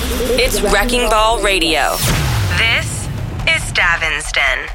It's Wrecking Ball Radio. This is Stavinston.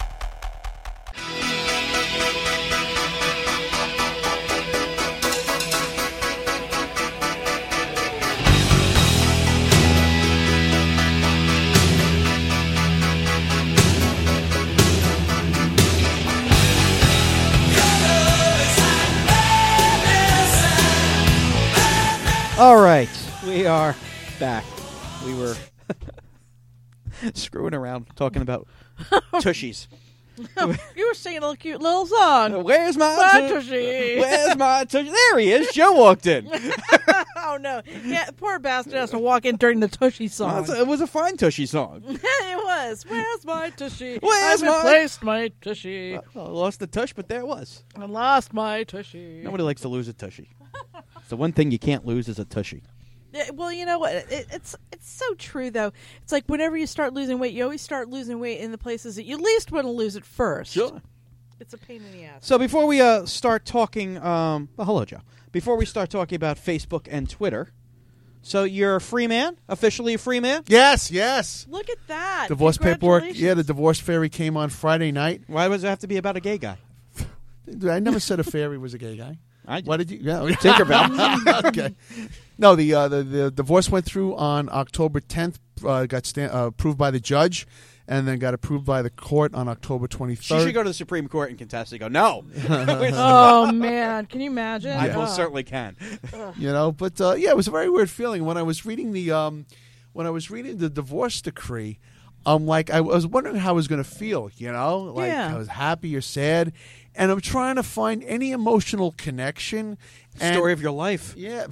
All right, we are back. We were screwing around talking about tushies. You were singing a cute little song. Where's my tushy? Where's my tushy? There he is. Joe walked in. Oh, no. Yeah, poor bastard has to walk in during the tushy song. It was a fine tushy song. It was. Where's my tushy? Where's I replaced my tushy. I lost the tush, but there it was. I lost my tushy. Nobody likes to lose a tushy. It's the one thing you can't lose is a tushy. Yeah, well, you know what? It's so true, though. It's like whenever you start losing weight, you always start losing weight in the places that you least want to lose it first. Sure. It's a pain in the ass. So before we start talking, well, hello, Joe. Before we start talking about Facebook and Twitter, so you're a free man? Officially a free man? Yes, yes. Look at that. Divorce paperwork. Congratulations. Yeah, the divorce fairy came on Friday night. Why does it have to be about a gay guy? I never said a fairy was a gay guy. Why did you? Yeah, Tinkerbell. Okay. No, the divorce went through on October 10th. Got approved by the judge, and then got approved by the court on October 23rd. She should go to the Supreme Court and contest and go, no. Oh, man. Can you imagine? I most certainly can. You know, but yeah, it was a very weird feeling when I was reading the divorce decree. Like I was wondering how I was going to feel. You know, like I was happy or sad. And I'm trying to find any emotional connection. Story of your life. Yeah.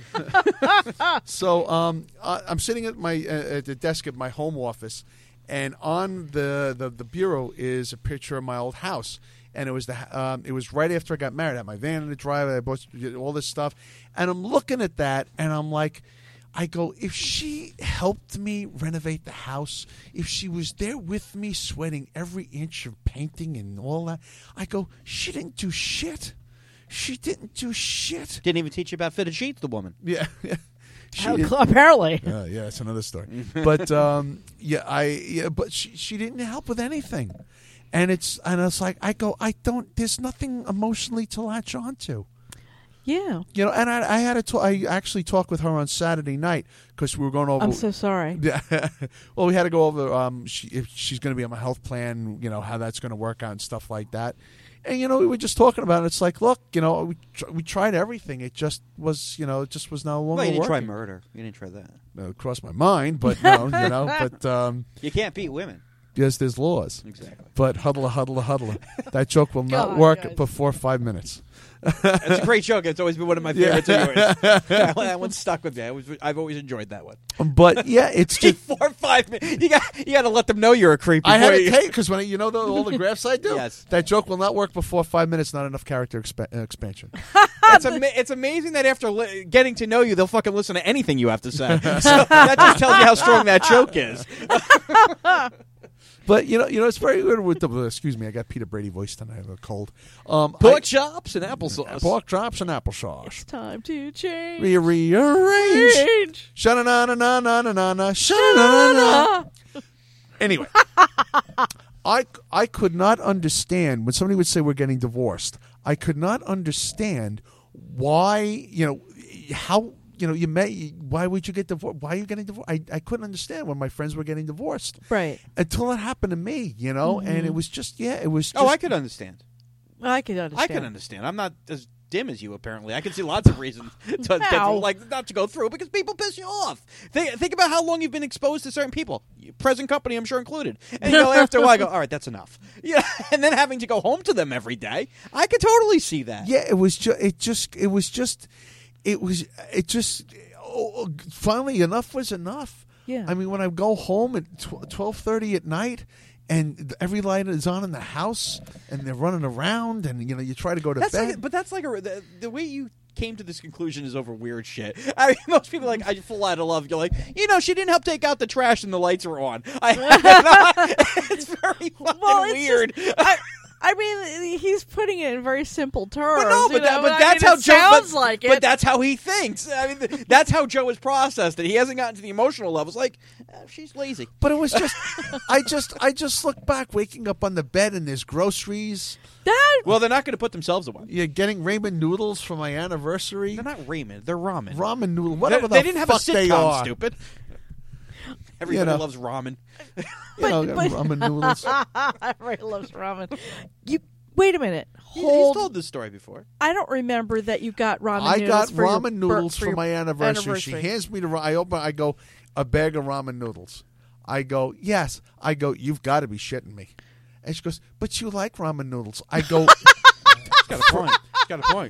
So I'm sitting at the desk at my home office, and on the bureau is a picture of my old house. And it was it was right after I got married. I had my van in the driveway. I bought all this stuff, and I'm looking at that, and I'm like, I go, if she helped me renovate the house, if she was there with me sweating every inch of painting and all that, I go, she didn't do shit. She didn't do shit. Didn't even teach you about fitted sheets, the woman. Yeah. Apparently. Yeah, that's another story. But but she didn't help with anything. And it's like, I go, there's nothing emotionally to latch onto. Yeah. You know, and I had I actually talked with her on Saturday night because we were going over. I'm so sorry. Yeah. Well, we had to go over if she's going to be on my health plan, you know, how that's going to work out and stuff like that. And, you know, we were just talking about it. It's like, look, you know, we tried everything. It just was, no longer Well, you didn't working. try murder. You didn't try that. It crossed my mind, but no, you know, but you can't beat women. Yes, there's laws. Exactly. But huddle. That joke will not work before 5 minutes. That's a great joke. It's always been one of my favorites of yours. That one stuck with me. I've always enjoyed that one. But yeah, it's just 4 or 5 minutes. You got to let them know you're a creep. I had to take because when all the graphs I do, yes. That joke will not work before 5 minutes. Not enough character expansion. It's amazing that after getting to know you, they'll fucking listen to anything you have to say. So that just tells you how strong that joke is. But you know, it's very weird with the. Excuse me, I got Peter Brady voice tonight. I have a cold. Pork chops and applesauce. Pork chops and applesauce. It's time to change. Rearrange. Sha-na-na-na-na-na-na-na. Sha-na-na-na. Anyway, I could not understand when somebody would say we're getting divorced. I could not understand why. How. Why would you get divorced? Why are you getting divorced? I couldn't understand when my friends were getting divorced. Right. Until it happened to me, and it was just, it was just. Oh, I could understand. I could understand. I'm not as dim as you, apparently. I can see lots of reasons not to go through because people piss you off. Think about how long you've been exposed to certain people, present company, I'm sure included. And after a while, I go, all right, that's enough. Yeah, and then having to go home to them every day, I could totally see that. Yeah, finally enough was enough. Yeah. I mean, when I go home at 12:30 at night and every light is on in the house and they're running around and you try to go to bed. But that's like the way you came to this conclusion is over weird shit. I mean, most people I fall out of love. You're like, she didn't help take out the trash and the lights were on. It's very fucking weird. I mean, he's putting it in very simple terms. But no, you know? but I that's mean, how it Joe sounds like it. But that's how he thinks. I mean, that's how Joe has processed it. He hasn't gotten to the emotional levels. Like, she's lazy. But it was just, I just look back, waking up on the bed and there's groceries. Well, they're not going to put themselves away. You're getting ramen noodles for my anniversary. They're not ramen. They're ramen. Ramen noodle, whatever They the didn't have a fuck they sitcom. are. Stupid. Everybody loves ramen. Ramen noodles. Everybody loves ramen. You wait a minute. He's Hold. told this story before. I don't remember that you got ramen. I noodles got for your ramen noodles for your my anniversary. She hands me I open. I go, a bag of ramen noodles. I go, yes. I go, you've got to be shitting me. And she goes, but you like ramen noodles. I go, He's got a point. He's got a point.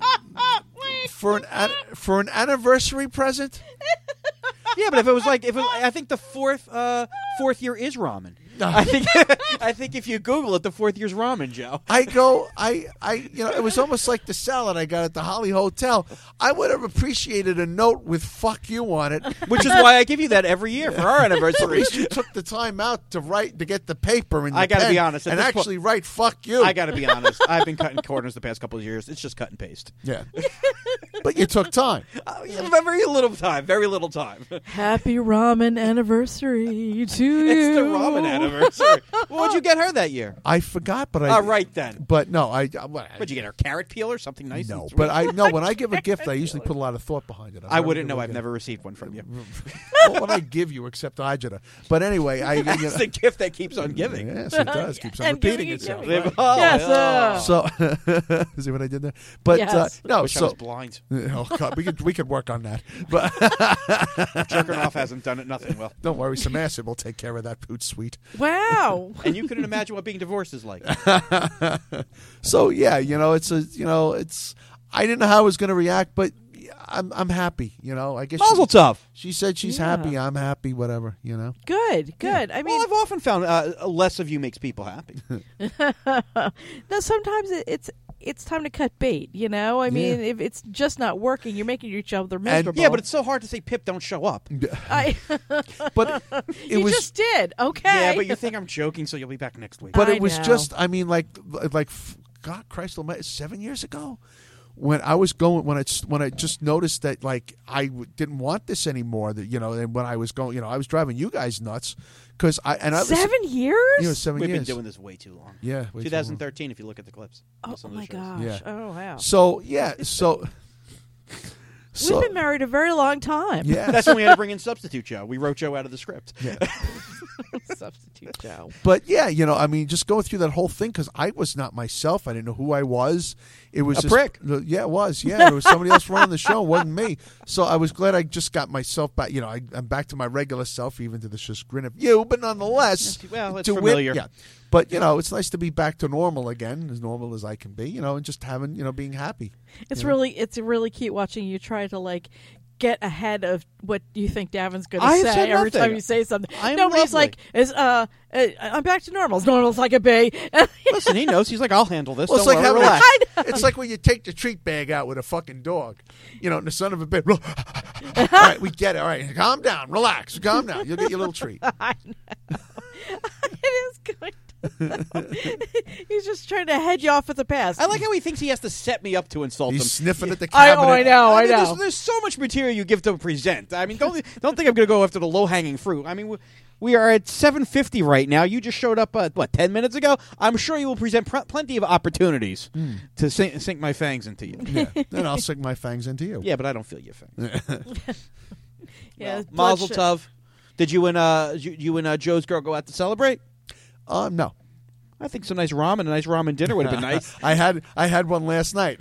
for an anniversary present. Yeah, but if it was I think the fourth year is ramen. I think if you Google it, the fourth year's ramen, Joe. I go, it was almost like the salad I got at the Holly Hotel. I would have appreciated a note with "fuck you" on it, Which is why I give you that every year for our At anniversary. least you took the time out to get the paper and I gotta pen be honest, at and this actually write "fuck you." I got to be honest. I've been cutting corners the past couple of years. It's just cut and paste. Yeah, but you took time. Very little time. Very little time. Happy ramen anniversary to you. It's the ramen anniversary. What'd you get her that year? I forgot, but I. Right then. But no, What'd you get her? Carrot peel or something nice? No, but I know when I give a gift, I usually put a lot of thought behind it. I wouldn't know. I've never received one from you. Well, when I give you, except Ajita. But anyway, It's the gift that keeps on giving. Yes, it does. Keeps on And repeating giving itself. and giving. Oh, Yes, yeah. So, see what I did there? But Yes. no, Wish I so was blind. oh god, we could work on that. But Jerking off hasn't done it. Nothing will. don't worry, some acid will take care of that poot sweet. Wow. And you couldn't imagine what being divorced is like. So yeah, it's I didn't know how I was going to react, but I'm happy. I guess Mazel tov. she said she's Yeah. happy. I'm happy. Whatever. Good. I mean, Well, I've often found less of you makes people happy. no, sometimes it's time to cut bait. I mean, if it's just not working, you're making each other miserable. Yeah, but it's so hard to say, Pip, don't show up. But it you was. just did. Okay. Yeah, but you think I'm joking, so you'll be back next week. But I it was know. just. I mean, like God, Christ Almighty, 7 years ago. When I just noticed that I didn't want this anymore, and when I was going, I was driving you guys nuts because I 7 years? 7 We've years. been doing this way too long. Yeah, way too 2013. If you look at the clips. Oh Some of my the shows. gosh. Yeah. Oh wow. So yeah, so We've been married a very long time. yeah. That's when we had to bring in substitute Joe. We wrote Joe out of the script. Yeah. Substitute Joe. But yeah, I mean, just going through that whole thing because I was not myself. I didn't know who I was. It was A prick. Yeah, it was. Yeah, it was somebody else running the show. It wasn't me. So I was glad I just got myself back. I'm back to my regular self, even to the chagrin of you. But nonetheless, Well, it's to familiar. yeah. But it's nice to be back to normal again, as normal as I can be. And just having being happy. It's really cute watching you try to get ahead of what you think Davin's going to I have say said every nothing. time you say something. I am Nobody's lovely. I'm back to normal. As normal as I can be. Listen, he knows. He's like, I'll handle this. Well, it's Don't like worry, having relax. it's like when you take the treat bag out with a fucking dog, and the son of a bitch. All right, we get it. All right, calm down, relax, calm down. You'll get your little treat. I know. It is going to. He's just trying to head you off at the pass. I like how he thinks he has to set me up to insult him. He's sniffing at the I cabinet. know. I mean, there's so much material you give to present. I mean, don't think I'm going to go after the low hanging fruit. I mean, we are at 7:50 right now. You just showed up 10 minutes ago. I'm sure you will present plenty of opportunities to sink my fangs into you. Yeah. Then I'll sink my fangs into you. Yeah, but I don't feel your fangs. Yeah, Mazel bloodshot. tov. Did you and Joe's girl go out to celebrate? No. I think some nice ramen, a nice ramen dinner would have been nice. I had one last night.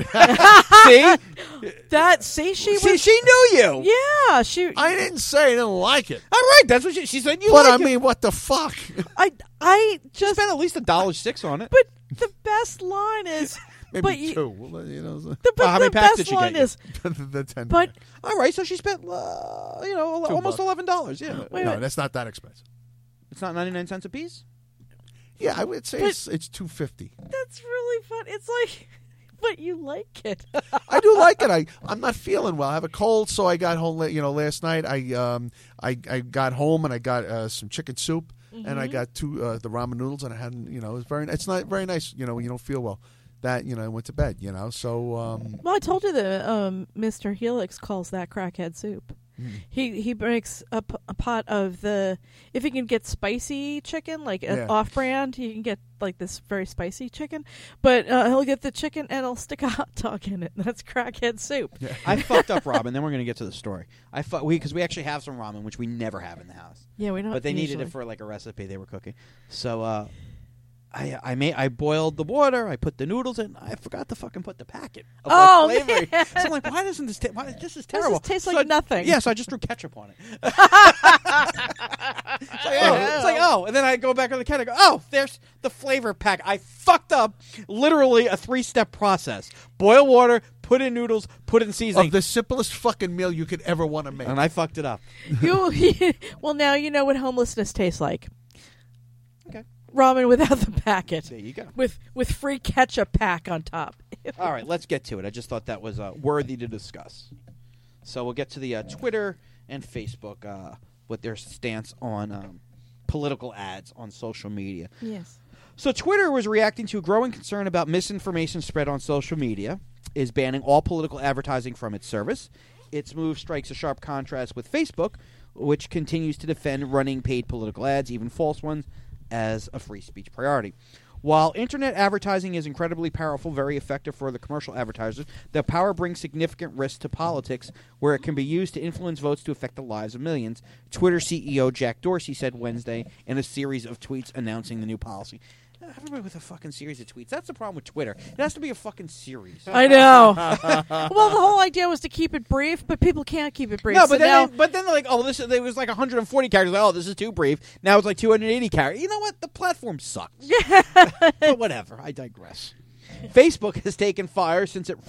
See, She she knew you. Yeah, she. I didn't say I didn't like it, All right, that's what she said. You but like I it. mean, what the fuck? I She just. spent at least $1.06 on it. But the best line is. Maybe but you, two. Well, but how many the packs best did she line get you? is. the 10. But All right, so she spent almost $11. Yeah, wait, no, wait. that's not that expensive. it's not 99 cents a piece. Yeah, I would say But- it's $2.50. That's really fun. It's like, but you like it. I do like it. I'm not feeling well. I have a cold, so I got home. Last night I got home and I got some chicken soup. and I got two the ramen noodles, and I had it was it's not very nice. When you don't feel well, that I went to bed. So well, I told you that Mr. Helix calls that crackhead soup. He makes a pot of if he can get spicy chicken, like off-brand, he can get like this very spicy chicken, but he'll get the chicken and he'll stick a hot dog in it. That's crackhead soup. Yeah. I fucked up ramen. Then we're going to get to the story. Because we actually have some ramen, which we never have in the house. Yeah, we don't. But they needed it for like a recipe they were cooking. So I boiled the water. I put the noodles in. I forgot to fucking put the packet of flavor. Man. So I'm like, why doesn't this? This is terrible. This tastes like nothing. Yeah, so I just threw ketchup on it. It's like, and then I go back on the can. I go, oh, there's the flavor pack. I fucked up. Literally a 3-step process: boil water, put in noodles, put in seasoning. Of the simplest fucking meal you could ever want to make. And I fucked it up. Well, now you know what homelessness tastes like. Okay. Ramen without the packet. There you go. With free ketchup pack on top. All right, let's get to it. I just thought that was worthy to discuss. So we'll get to the Twitter and Facebook with their stance on political ads on social media. Yes. So Twitter was reacting to a growing concern about misinformation spread on social media, is banning all political advertising from its service. Its move strikes a sharp contrast with Facebook, which continues to defend running paid political ads, even false ones, as a free speech priority. While internet advertising is incredibly powerful, very effective for the commercial advertisers, the power brings significant risk to politics, where it can be used to influence votes to affect the lives of millions, Twitter CEO Jack Dorsey said Wednesday in a series of tweets announcing the new policy. Everybody with a fucking series of tweets. That's the problem with Twitter. It has to be a fucking series. I know. Well, the whole idea was to keep it brief, but people can't keep it brief. No, but then they're like, oh, there was like 140 characters. Like, oh, this is too brief. Now it's like 280 characters. You know what? The platform sucks. But whatever. I digress. Facebook has taken fire since it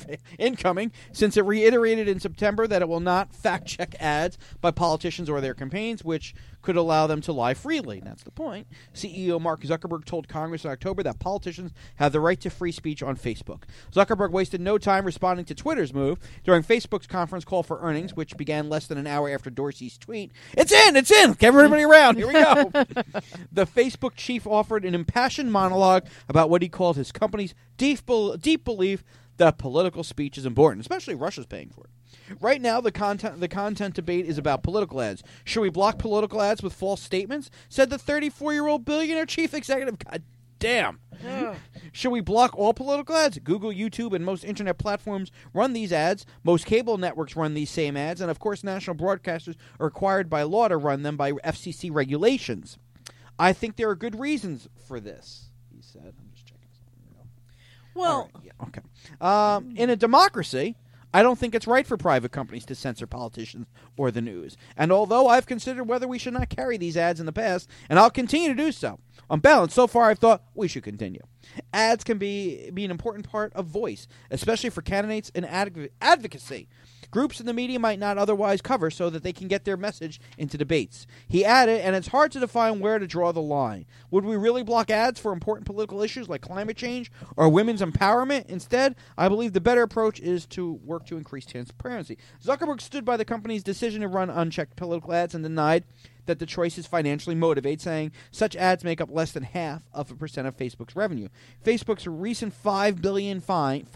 reiterated in September that it will not fact-check ads by politicians or their campaigns, which could allow them to lie freely. That's the point. CEO Mark Zuckerberg told Congress in October that politicians have the right to free speech on Facebook. Zuckerberg wasted no time responding to Twitter's move during Facebook's conference call for earnings, which began less than an hour after Dorsey's tweet. It's in! Get everybody around! Here we go! The Facebook chief offered an impassioned monologue about what he called his company's deep belief that political speech is important, especially Russia's paying for it. Right now, the content debate is about political ads. Should we block political ads with false statements? Said the 34-year-old billionaire chief executive. God damn. Should we block all political ads? Google, YouTube, and most internet platforms run these ads. Most cable networks run these same ads. And, of course, national broadcasters are required by law to run them by FCC regulations. I think there are good reasons for this, he said. I'm just checking something. Well, right. Yeah, okay. In a democracy, I don't think it's right for private companies to censor politicians or the news. And although I've considered whether we should not carry these ads in the past, and I'll continue to do so, on balance, so far I've thought we should continue. Ads can be an important part of voice, especially for candidates in advocacy. Groups in the media might not otherwise cover so that they can get their message into debates. He added, and it's hard to define where to draw the line. Would we really block ads for important political issues like climate change or women's empowerment? Instead, I believe the better approach is to work to increase transparency. Zuckerberg stood by the company's decision to run unchecked political ads and denied that the choice is financially motivated, saying such ads make up less than 0.5% of Facebook's revenue. Facebook's recent $5 billion fine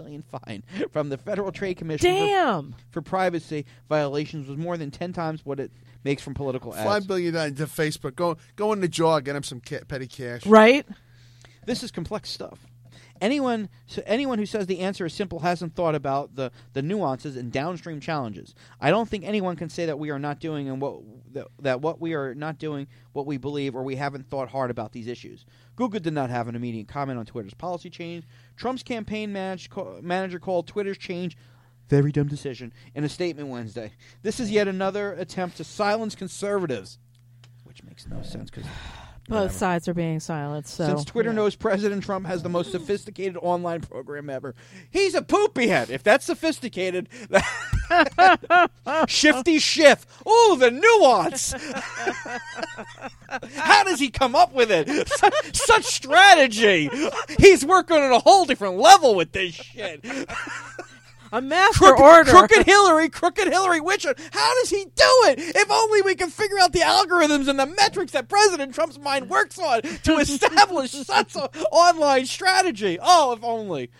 from the Federal Trade Commission for privacy violations was more than 10 times what it makes from political ads. $5 billion to Facebook. Go in the jaw, get him some petty cash. Right? This is complex stuff. Anyone who says the answer is simple hasn't thought about the nuances and downstream challenges. I don't think anyone can say that we are not doing what we are not doing what we believe, or we haven't thought hard about these issues. Google did not have an immediate comment on Twitter's policy change. Trump's campaign manager called Twitter's change very dumb decision in a statement Wednesday. This is yet another attempt to silence conservatives, which makes no sense because both sides are being silenced. So. Since Twitter knows President Trump has the most sophisticated online program ever, he's a poopy head. If that's sophisticated, shifty shift. Ooh, the nuance. How does he come up with it? Such strategy. He's working on a whole different level with this shit. A master order. Crooked Hillary witch hunt. How does he do it? If only we could figure out the algorithms and the metrics that President Trump's mind works on to establish such an online strategy. Oh, if only.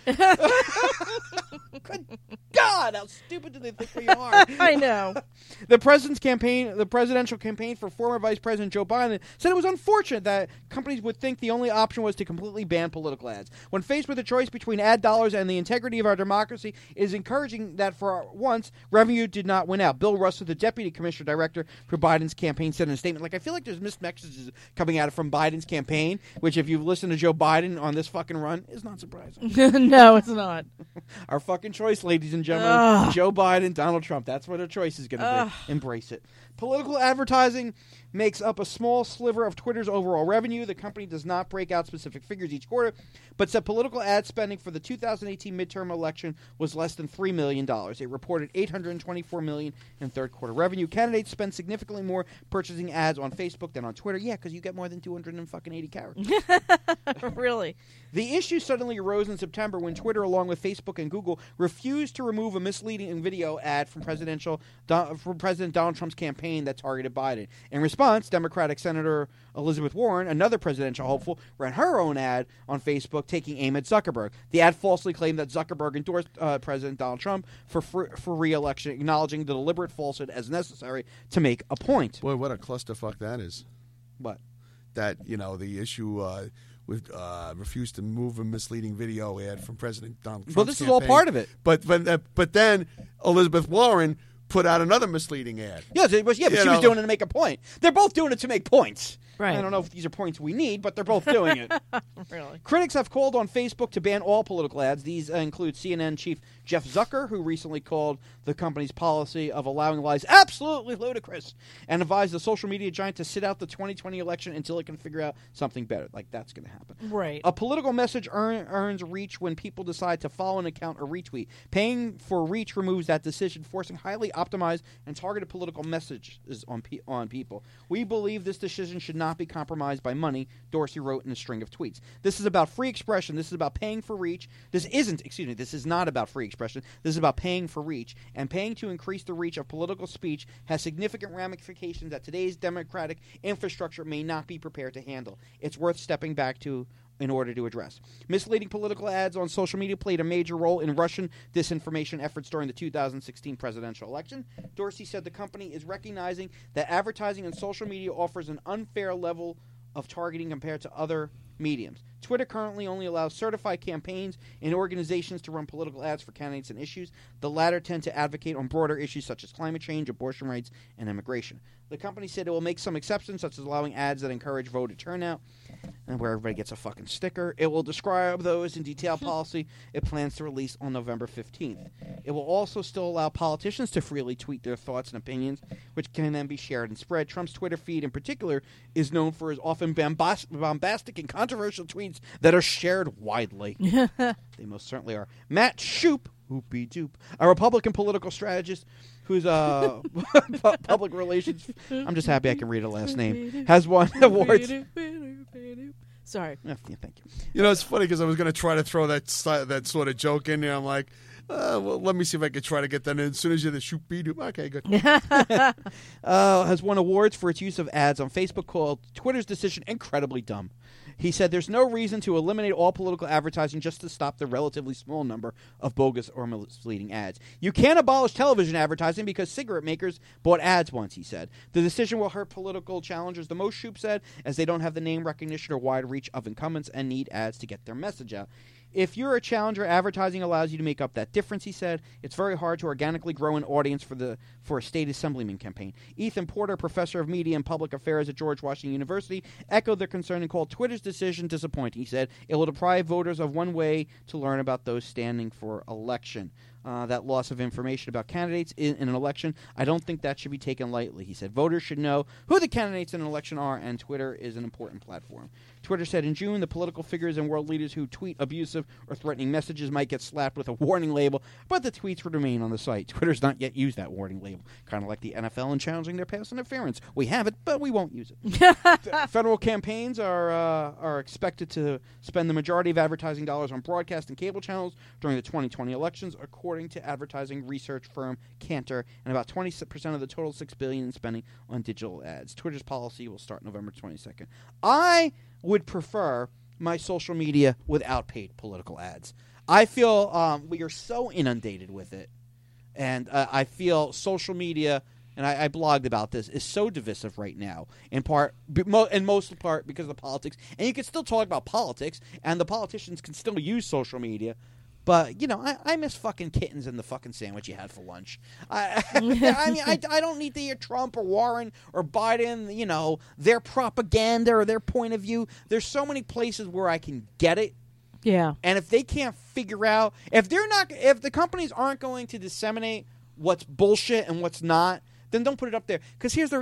Good God, how stupid do they think we are? I know. The presidential campaign for former Vice President Joe Biden said it was unfortunate that companies would think the only option was to completely ban political ads. When faced with a choice between ad dollars and the integrity of our democracy, it is encouraging that for once, revenue did not win out. Bill Russell, the deputy commissioner director for Biden's campaign, said in a statement, like, I feel like there's mixed messages coming out from Biden's campaign, which if you've listened to Joe Biden on this fucking run, is not surprising. No, it's not. Our fucking choice, ladies and gentlemen, Joe Biden, Donald Trump. That's what our choice is going to be. Embrace it. Political advertising makes up a small sliver of Twitter's overall revenue. The company does not break out specific figures each quarter, but said political ad spending for the 2018 midterm election was less than $3 million. It reported $824 million in third quarter revenue. Candidates spend significantly more purchasing ads on Facebook than on Twitter. Yeah, because you get more than 280 characters. Really? The issue suddenly arose in September when Twitter, along with Facebook and Google, refused to remove a misleading video ad from President Donald Trump's campaign that targeted Biden. In response, Democratic Senator Elizabeth Warren, another presidential hopeful, ran her own ad on Facebook taking aim at Zuckerberg. The ad falsely claimed that Zuckerberg endorsed President Donald Trump for re-election, acknowledging the deliberate falsehood as necessary to make a point. Boy, what a clusterfuck that is. What? That, the issue refused to move a misleading video ad from President Donald Trump. Well, this is all part of it. But then Elizabeth Warren put out another misleading ad. Yes, but she was doing it to make a point. They're both doing it to make points. Right. I don't know if these are points we need, but they're both doing it. Really? Critics have called on Facebook to ban all political ads. These include CNN chief Jeff Zucker, who recently called the company's policy of allowing lies absolutely ludicrous and advised the social media giant to sit out the 2020 election until it can figure out something better. Like, that's going to happen. Right. A political message earns reach when people decide to follow an account or retweet. Paying for reach removes that decision, forcing highly optimized and targeted political messages on people. We believe this decision should not be compromised by money, Dorsey wrote in a string of tweets. This is about free expression. This is about paying for reach. This is not about free expression. This is about paying for reach. And paying to increase the reach of political speech has significant ramifications that today's democratic infrastructure may not be prepared to handle. It's worth stepping back to in order to address. Misleading political ads on social media played a major role in Russian disinformation efforts during the 2016 presidential election. Dorsey said the company is recognizing that advertising on social media offers an unfair level of targeting compared to other mediums. Twitter currently only allows certified campaigns and organizations to run political ads for candidates and issues. The latter tend to advocate on broader issues such as climate change, abortion rights, and immigration. The company said it will make some exceptions, such as allowing ads that encourage voter turnout, and where everybody gets a fucking sticker. It will describe those in detailed policy it plans to release on November 15th. It will also still allow politicians to freely tweet their thoughts and opinions, which can then be shared and spread. Trump's Twitter feed, in particular, is known for his often bombastic and controversial tweets that are shared widely. They most certainly are. Matt Shoop, whoopie doop, a Republican political strategist who's public relations. I'm just happy I can read a last name. Has won awards. Sorry. Yeah, thank you. It's funny because I was going to try to throw that sort of joke in there. I'm like, well, let me see if I could try to get that in. As soon as you're the shoopy doop. Okay, good. Has won awards for its use of ads on Facebook, called Twitter's decision incredibly dumb. He said there's no reason to eliminate all political advertising just to stop the relatively small number of bogus or misleading ads. You can't abolish television advertising because cigarette makers bought ads once, he said. The decision will hurt political challengers the most, Shoop said, as they don't have the name recognition or wide reach of incumbents and need ads to get their message out. If you're a challenger, advertising allows you to make up that difference, he said. It's very hard to organically grow an audience for a state assemblyman campaign. Ethan Porter, professor of media and public affairs at George Washington University, echoed their concern and called Twitter's decision disappointing. He said it will deprive voters of one way to learn about those standing for election. That loss of information about candidates in an election, I don't think that should be taken lightly, he said. Voters should know who the candidates in an election are, and Twitter is an important platform. Twitter said in June the political figures and world leaders who tweet abusive or threatening messages might get slapped with a warning label, but the tweets would remain on the site. Twitter's not yet used that warning label, kind of like the NFL in challenging their pass interference. We have it, but we won't use it. Federal campaigns are expected to spend the majority of advertising dollars on broadcast and cable channels during the 2020 elections, according according to advertising research firm Kantar, and about 20% of the total $6 billion in spending on digital ads. Twitter's policy will start November 22nd. I would prefer my social media without paid political ads. I feel we are so inundated with it, and I feel social media, and I blogged about this, is so divisive right now, in most part because of the politics. And you can still talk about politics, and the politicians can still use social media. But, I miss fucking kittens and the fucking sandwich you had for lunch. I don't need to hear Trump or Warren or Biden, their propaganda or their point of view. There's so many places where I can get it. Yeah. And if they can't figure out, if the companies aren't going to disseminate what's bullshit and what's not, then don't put it up there. Because here's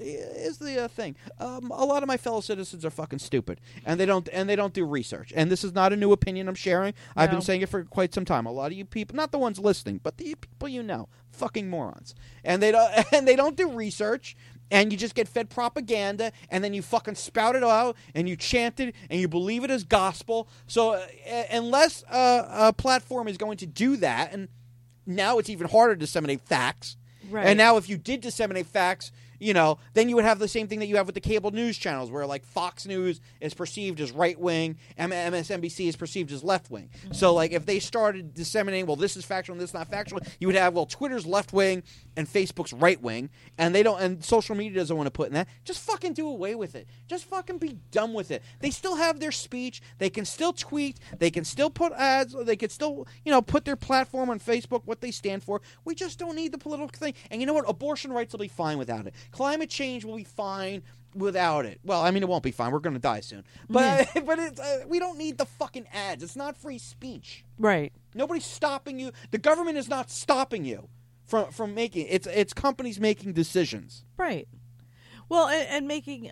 the thing. A lot of my fellow citizens are fucking stupid, and they don't do research. And this is not a new opinion I'm sharing. No. I've been saying it for quite some time. A lot of you people, not the ones listening, but the people fucking morons. And they don't do research. And you just get fed propaganda, and then you fucking spout it out, and you chant it, and you believe it as gospel. So unless a platform is going to do that, and now it's even harder to disseminate facts. Right. And now if you did disseminate facts, then you would have the same thing that you have with the cable news channels, where like Fox News is perceived as right-wing, MSNBC is perceived as left-wing. Mm-hmm. So like if they started disseminating, well, this is factual and this is not factual, you would have, well, Twitter's left-wing and Facebook's right-wing, and social media doesn't want to put in that. Just fucking do away with it. Just fucking be done with it. They still have their speech. They can still tweet. They can still put ads. They can still, put their platform on Facebook, what they stand for. We just don't need the political thing. And you know what? Abortion rights will be fine without it. Climate change will be fine without it. Well, I mean, it won't be fine. We're going to die soon. But we don't need the fucking ads. It's not free speech. Right. Nobody's stopping you. The government is not stopping you from making it's companies making decisions. Right. Well, and making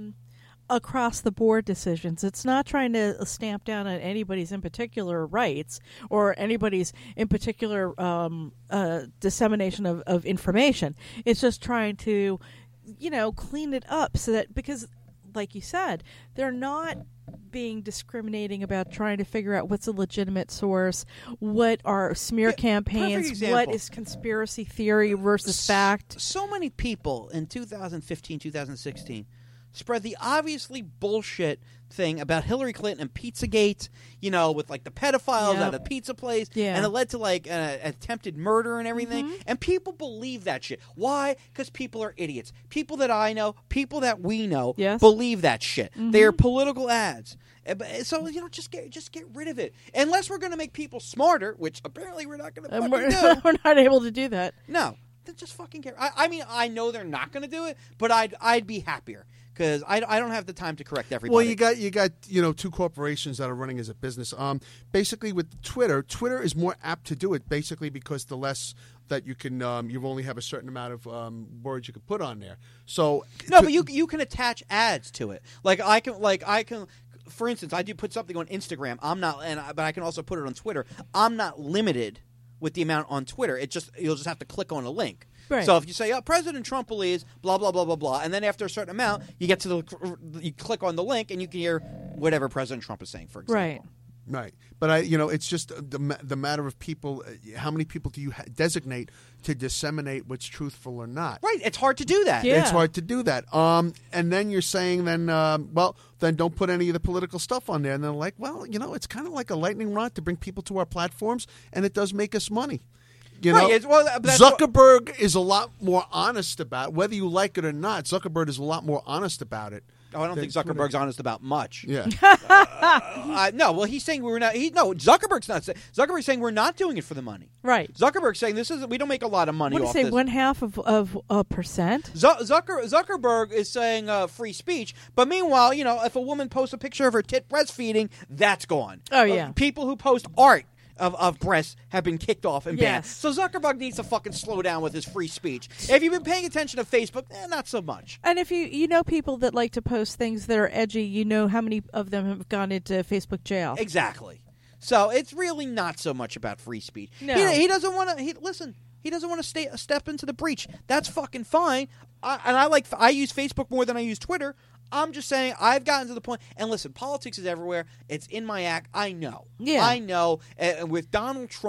across the board decisions. It's not trying to stamp down on anybody's in particular rights or anybody's in particular dissemination of information. It's just trying to, clean it up so that, because like you said, they're not being discriminating about trying to figure out what's a legitimate source, what are smear campaigns, what is conspiracy theory versus fact. So many people in 2015, 2016 spread the obviously bullshit thing about Hillary Clinton and Pizzagate, with like the pedophiles at a pizza place, and it led to like an attempted murder and everything. And people believe that shit. Why? Because people are idiots. People that I know, people that we know, believe that shit. They are political ads. So just get rid of it. Unless we're going to make people smarter, which apparently we're not going to fucking do. We're not able to do that. No, then just fucking care. I mean, I know they're not going to do it, but I'd be happier. Because I don't have the time to correct everybody. Well, you got two corporations that are running as a business. Basically, with Twitter is more apt to do it. Basically, because the less that you can, you only have a certain amount of words you can put on there. So but you can attach ads to it. I can. For instance, I do put something on Instagram. But I can also put it on Twitter. I'm not limited with the amount on Twitter. You'll just have to click on a link. Right. So if you say, President Trump believes blah, blah, blah, blah, blah, and then after a certain amount, you get to you click on the link, and you can hear whatever President Trump is saying, for example. Right. But it's just the matter of people. How many people do you designate to disseminate what's truthful or not? Right. It's hard to do that. Yeah. It's hard to do that. And then you're saying then don't put any of the political stuff on there. And they're like, it's kind of like a lightning rod to bring people to our platforms, and it does make us money. Zuckerberg is a lot more honest about it. Whether you like it or not, Zuckerberg is a lot more honest about it. Oh, I don't think Zuckerberg's honest about much. Yeah. No, well, he's saying we're not. Zuckerberg's not saying. Zuckerberg's saying we're not doing it for the money. Right. Zuckerberg's saying we don't make a lot of money. What do you say? 0.5% of %? Zuckerberg is saying free speech, but meanwhile, if a woman posts a picture of her tit breastfeeding, that's gone. Oh yeah. People who post art of breasts have been kicked off and banned. Yes. So Zuckerberg needs to fucking slow down with his free speech. If you've been paying attention to Facebook, not so much. And if you know people that like to post things that are edgy, how many of them have gone into Facebook jail. Exactly. So it's really not so much about free speech. No. He doesn't want to. Listen. He doesn't want to step into the breach. That's fucking fine. I use Facebook more than I use Twitter. I'm just saying I've gotten to the point. And listen, politics is everywhere. It's in my act. I know. Yeah. I know. With Donald Trump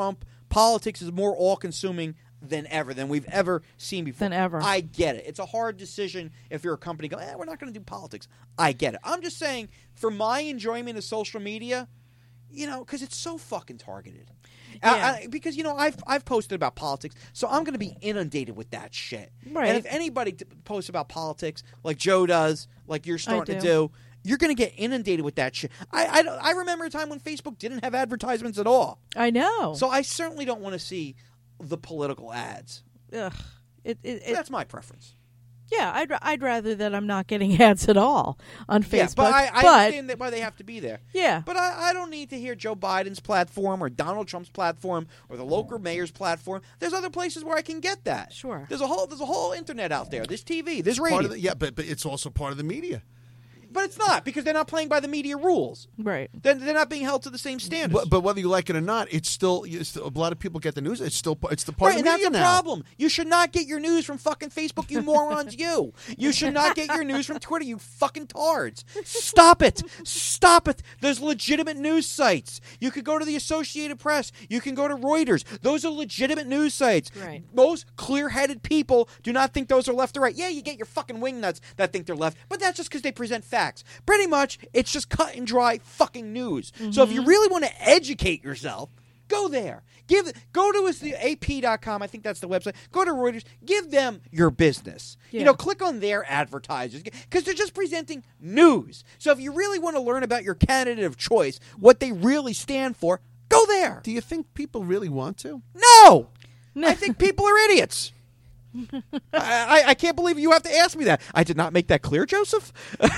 politics is more all-consuming than we've ever seen before. Than ever. I get it. It's a hard decision if you're a company going, we're not going to do politics. I get it. I'm just saying, for my enjoyment of social media, because it's so fucking targeted. Yeah. Because I've posted about politics, so I'm going to be inundated with that shit. Right. And if anybody posts about politics, like Joe does, like you're starting to do, you're going to get inundated with that shit. I remember a time when Facebook didn't have advertisements at all. I know. So I certainly don't want to see the political ads. Ugh. That's my preference. Yeah, I'd rather that I'm not getting ads at all on Facebook. Yeah, but I understand why they have to be there. Yeah. But I don't need to hear Joe Biden's platform or Donald Trump's platform or the local mayor's platform. There's other places where I can get that. Sure. There's a whole internet out there. There's TV. There's radio. But it's also part of the media. But it's not, because they're not playing by the media rules. Right. They're not being held to the same standards. But whether you like it or not, it's still a lot of people get the news. It's the part of the and media that's the now. problem. You should not get your news from fucking Facebook, you morons. You should not get your news from Twitter, you fucking tards. Stop it. Stop it. There's legitimate news sites. You could go to the Associated Press. You can go to Reuters. Those are legitimate news sites. Right. Most clear-headed people do not think those are left or right. Yeah, you get your fucking wingnuts that think they're left, but that's just because they present facts. Pretty much, it's just cut and dry fucking news. Mm-hmm. So if you really want to educate yourself, go there. Go to the AP.com. I think that's the website. Go to Reuters. Give them your business. Yeah. Click on their advertisers because they're just presenting news. So if you really want to learn about your candidate of choice, what they really stand for, go there. Do you think people really want to? No. I think people are idiots. I can't believe you have to ask me that. I did not make that clear, Joseph.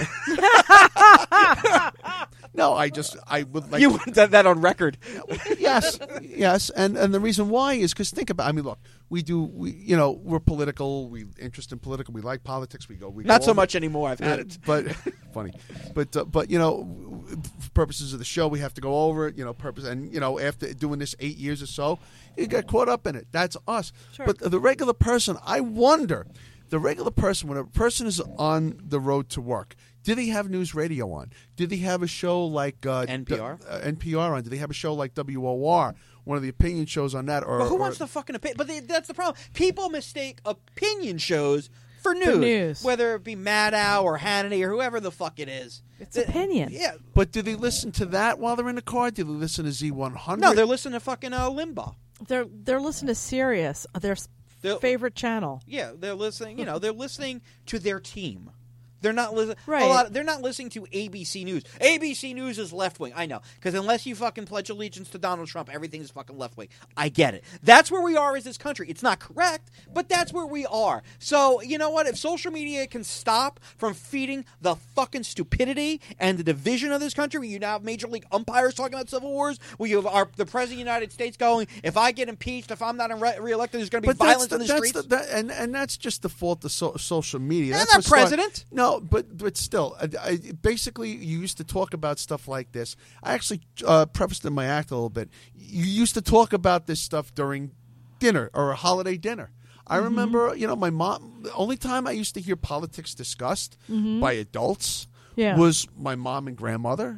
No, I would like. You want that on record? Yes, and the reason why is because think about. I mean, look, we're political. We interest in political. We like politics. We not so much anymore. I've had it, but funny. But for purposes of the show, we have to go over it. Purpose and after doing this 8 years or so, you get caught up in it. That's us. Sure. But the regular person, I wonder, when a person is on the road to work. Did he have news radio on? Did he have a show like NPR? NPR on? Did he have a show like WOR? One of the opinion shows on that? But who wants the fucking opinion? But that's the problem. People mistake opinion shows for news. Whether it be Maddow or Hannity or whoever the fuck it is. It's opinion. Yeah. But do they listen to that while they're in the car? Do they listen to Z100? No, they're listening to fucking Limbaugh. They're listening to Sirius, their favorite channel. Yeah, they're listening. They're listening to their team. They're not listening. Right. They're not listening to ABC News. ABC News is left wing. I know, because unless you fucking pledge allegiance to Donald Trump, everything is fucking left wing. I get it. That's where we are as this country. It's not correct, but that's where we are. So you know what? If social media can stop from feeding the fucking stupidity and the division of this country, where you now have major league umpires talking about civil wars, where you have the president of the United States going, if I get impeached, if I'm not reelected, there's going to be violence in the streets. And that's just the fault of social media. They're not president. No. But still, basically, you used to talk about stuff like this. I actually prefaced in my act a little bit. You used to talk about this stuff during dinner or a holiday dinner. I remember, my mom. The only time I used to hear politics discussed by adults was my mom and grandmother.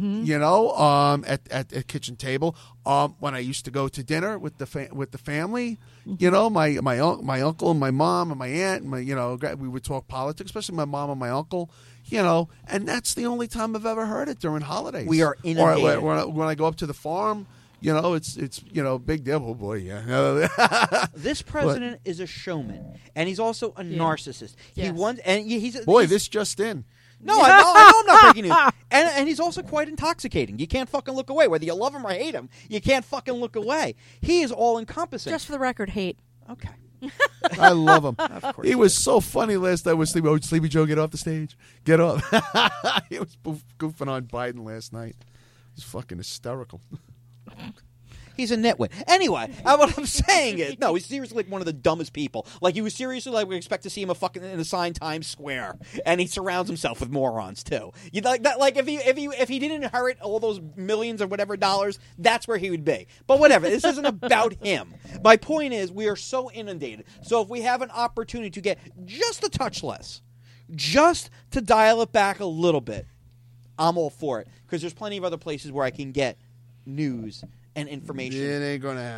At kitchen table. When I used to go to dinner with the family, my uncle and my mom and my aunt and we would talk politics, especially my mom and my uncle, and that's the only time I've ever heard it during holidays. We are inundated. Or when I go up to the farm, it's big deal. Oh boy, yeah. This president is a showman, and he's also a narcissist. Yes. He wants, and he's this just in. No, I know I'm not breaking news. And he's also quite intoxicating. You can't fucking look away. Whether you love him or hate him, you can't fucking look away. He is all-encompassing. Just for the record, hate. Okay. I love him. Of course he was so funny last night with Sleepy. Oh, Sleepy Joe, get off the stage. Get up. He was goofing on Biden last night. He's fucking hysterical. He's a nitwit. Anyway, what I'm saying is, no, he's seriously like one of the dumbest people. Like, you would seriously we expect to see him in a sign Times Square, and he surrounds himself with morons too. You like that? Like, if he didn't inherit all those millions or whatever dollars, that's where he would be. But whatever. This isn't about him. My point is, we are so inundated. So if we have an opportunity to get just a touch less, just to dial it back a little bit, I'm all for it, because there's plenty of other places where I can get news and information. It ain't going to happen.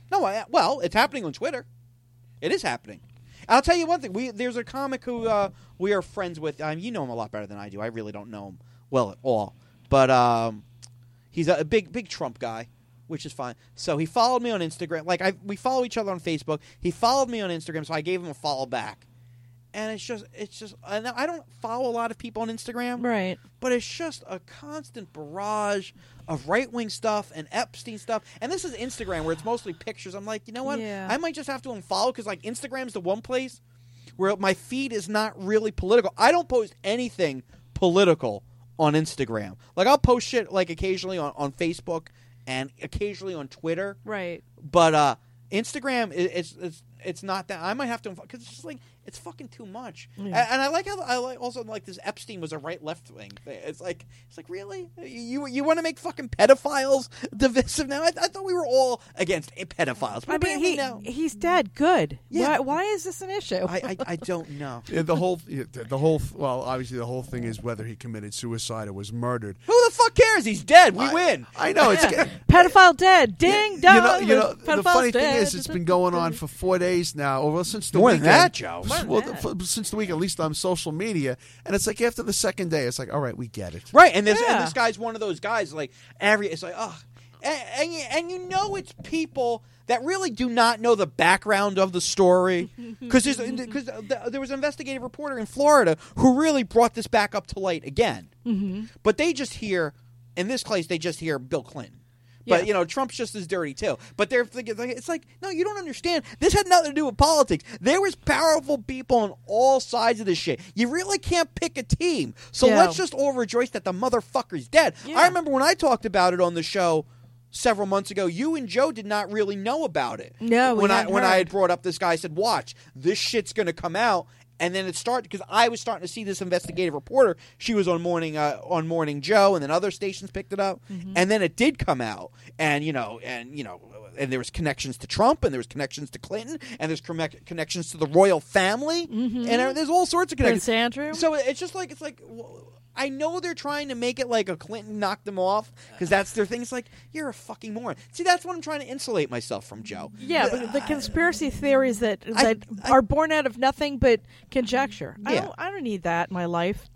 No, well, it's happening on Twitter. It is happening. I'll tell you one thing. There's a comic who we are friends with. You know him a lot better than I do. I really don't know him well at all. But he's a big Trump guy, which is fine. So he followed me on Instagram. Like we follow each other on Facebook. He followed me on Instagram, so I gave him a follow back. And it's just. And I don't follow a lot of people on Instagram, right? But it's just a constant barrage of right-wing stuff and Epstein stuff. And this is Instagram, where it's mostly pictures. I'm like, you know what? Yeah. I might just have to unfollow, because like Instagram's the one place where my feed is not really political. I don't post anything political on Instagram. Like I'll post shit like occasionally on Facebook and occasionally on Twitter, right? But Instagram it's not that. I might have to, because it's just like it's fucking too much. Yeah. And I like how also this Epstein was a right-left thing. It's like really, you want to make fucking pedophiles divisive now? I thought we were all against pedophiles. But I mean, he's dead. Good. Yeah. Why is this an issue? I don't know. Yeah, well, obviously the whole thing is whether he committed suicide or was murdered. Who the fuck cares? He's dead. We win. I know. It's pedophile dead. Ding dong. You know the funny thing is, it's been going on for 4 days now. Or well, since the more weekend. Than that, Joe. Since the week, at least on social media, and it's like after the second day, it's like, all right, we get it, right? And this guy's one of those guys. Like it's like, oh, and you know, it's people that really do not know the background of the story, because there was an investigative reporter in Florida who really brought this back up to light again. Mm-hmm. But they just hear, in this case, they just hear Bill Clinton. But, Trump's just as dirty, too. But they're thinking, it's like, no, you don't understand. This had nothing to do with politics. There was powerful people on all sides of this shit. You really can't pick a team. So let's just all rejoice that the motherfucker's dead. Yeah. I remember when I talked about it on the show several months ago, you and Joe did not really know about it. No, when I had brought up this guy, I said, watch, this shit's going to come out. And then it started, because I was starting to see this investigative reporter. She was on Morning Joe, and then other stations picked it up. Mm-hmm. And then it did come out, and there was connections to Trump, and there was connections to Clinton, and there's connections to the royal family, and there's all sorts of connections. Prince Andrew. So it's just like I know they're trying to make it like a Clinton knocked them off, because that's their thing. It's like, you're a fucking moron. See, that's what I'm trying to insulate myself from, Joe. Yeah, but the conspirity theories that are born out of nothing but conjecture. Yeah. I don't need that in my life.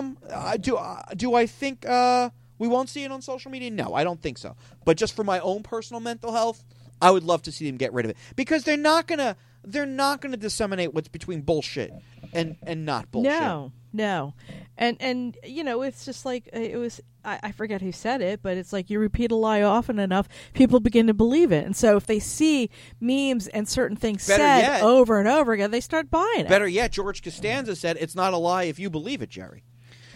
Do I think we won't see it on social media? No, I don't think so. But just for my own personal mental health, I would love to see them get rid of it, because they're not gonna disseminate what's between bullshit and not bullshit. No. And it's just like it was. I forget who said it, but it's like you repeat a lie often enough, people begin to believe it. And so if they see memes and certain things said over and over again, they start buying it. Better yet, George Costanza said, "It's not a lie if you believe it, Jerry."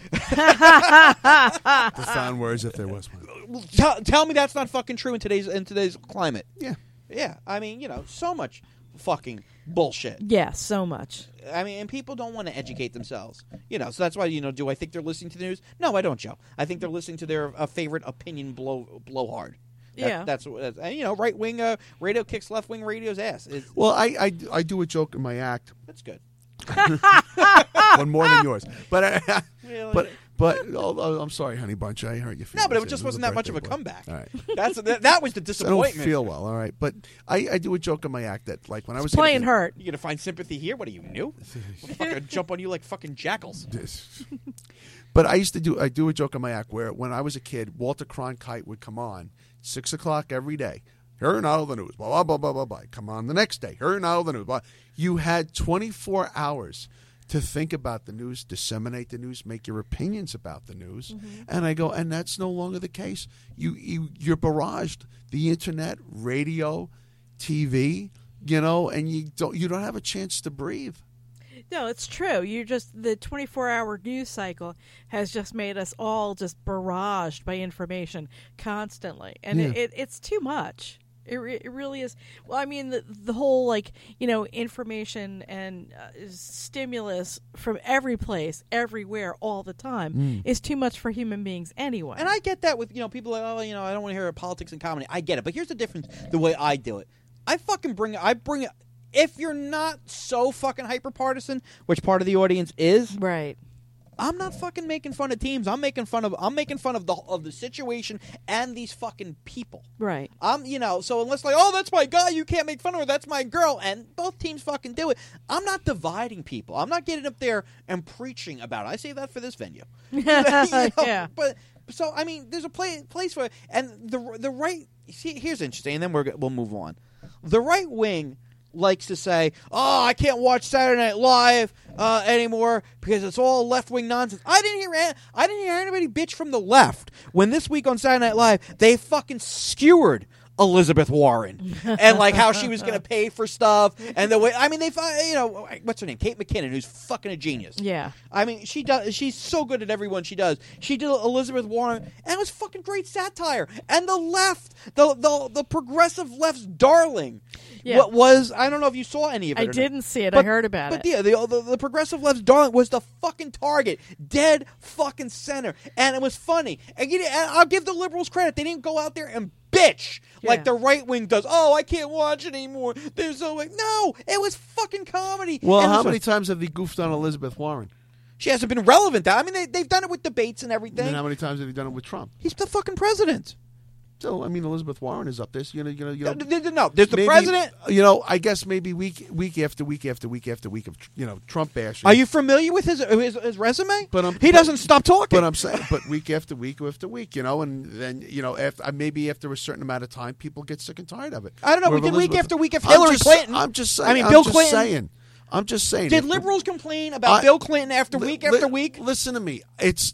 Profound words, if there was one. Tell me that's not fucking true in today's climate. Yeah. I mean, so much fucking bullshit. Yeah, so much. I mean, and people don't want to educate themselves. So that's why, do I think they're listening to the news? No, I don't, Joe. I think they're listening to their favorite opinion blowhard. That's right wing radio kicks left wing radio's ass. Well, I do a joke in my act. That's good. One more than yours, but really? but I'm sorry, honey bunch. I hurt your feelings. No, but it just wasn't that much of a comeback. All right, that was the disappointment. I don't feel well. All right, but I do a joke in my act that like when I was playing hurt. You gonna find sympathy here? What are you new? We'll fucking jump on you like fucking jackals. But I do a joke in my act where when I was a kid, Walter Cronkite would come on 6 o'clock every day. Here now the news, blah, blah, blah, blah, blah. Come on the next day. Here now the news. Blah. You had 24 hours to think about the news, disseminate the news, make your opinions about the news. Mm-hmm. And I go, and that's no longer the case. You're barraged. The internet, radio, TV, and you don't have a chance to breathe. No, it's true. The 24-hour news cycle has just made us all just barraged by information constantly. And it's too much. It really is. Well, I mean, the whole, information and stimulus from every place, everywhere, all the time is too much for human beings anyway. And I get that with, people like, I don't want to hear politics and comedy. I get it. But here's the difference the way I do it. I bring it. If you're not so fucking hyper-partisan, which part of the audience is. Right. I'm not fucking making fun of teams. I'm making fun of the situation and these fucking people. Right. So unless oh, that's my guy, you can't make fun of her. That's my girl, and both teams fucking do it. I'm not dividing people. I'm not getting up there and preaching about it. I say that for this venue. Yeah. But so I mean, there's a place for it, and the right. See, here's interesting, and then we'll move on. The right wing likes to say, "Oh, I can't watch Saturday Night Live anymore because it's all left-wing nonsense." I didn't hear anybody bitch from the left when this week on Saturday Night Live they fucking skewered Elizabeth Warren and how she was going to pay for stuff and the way they what's her name, Kate McKinnon, who's fucking a genius. Yeah, I mean she's so good at everyone she does. She did Elizabeth Warren and it was fucking great satire. And the left, the progressive left's darling. Yeah. What was, I don't know if you saw any of it. I didn't see it. I heard about it. But yeah, the progressive left's darling was the fucking target, dead fucking center, and it was funny. And I'll give the liberals credit; they didn't go out there and bitch like the right wing does. Oh, I can't watch it anymore. There's no way. No, it was fucking comedy. Well, how many times have they goofed on Elizabeth Warren? She hasn't been relevant. I mean, they've done it with debates and everything. And how many times have they done it with Trump? He's the fucking president. So I mean, Elizabeth Warren is up there. So, No, there's the president. I guess maybe week after week after week after week of Trump bashing. Are you familiar with his resume? He doesn't stop talking. But I'm saying, week after week after week, and then after a certain amount of time, people get sick and tired of it. I don't know. We did week after week of Hillary Clinton. I'm just saying. I mean, Bill Clinton. I'm just saying. Did liberals complain about Bill Clinton after week after week? Listen to me.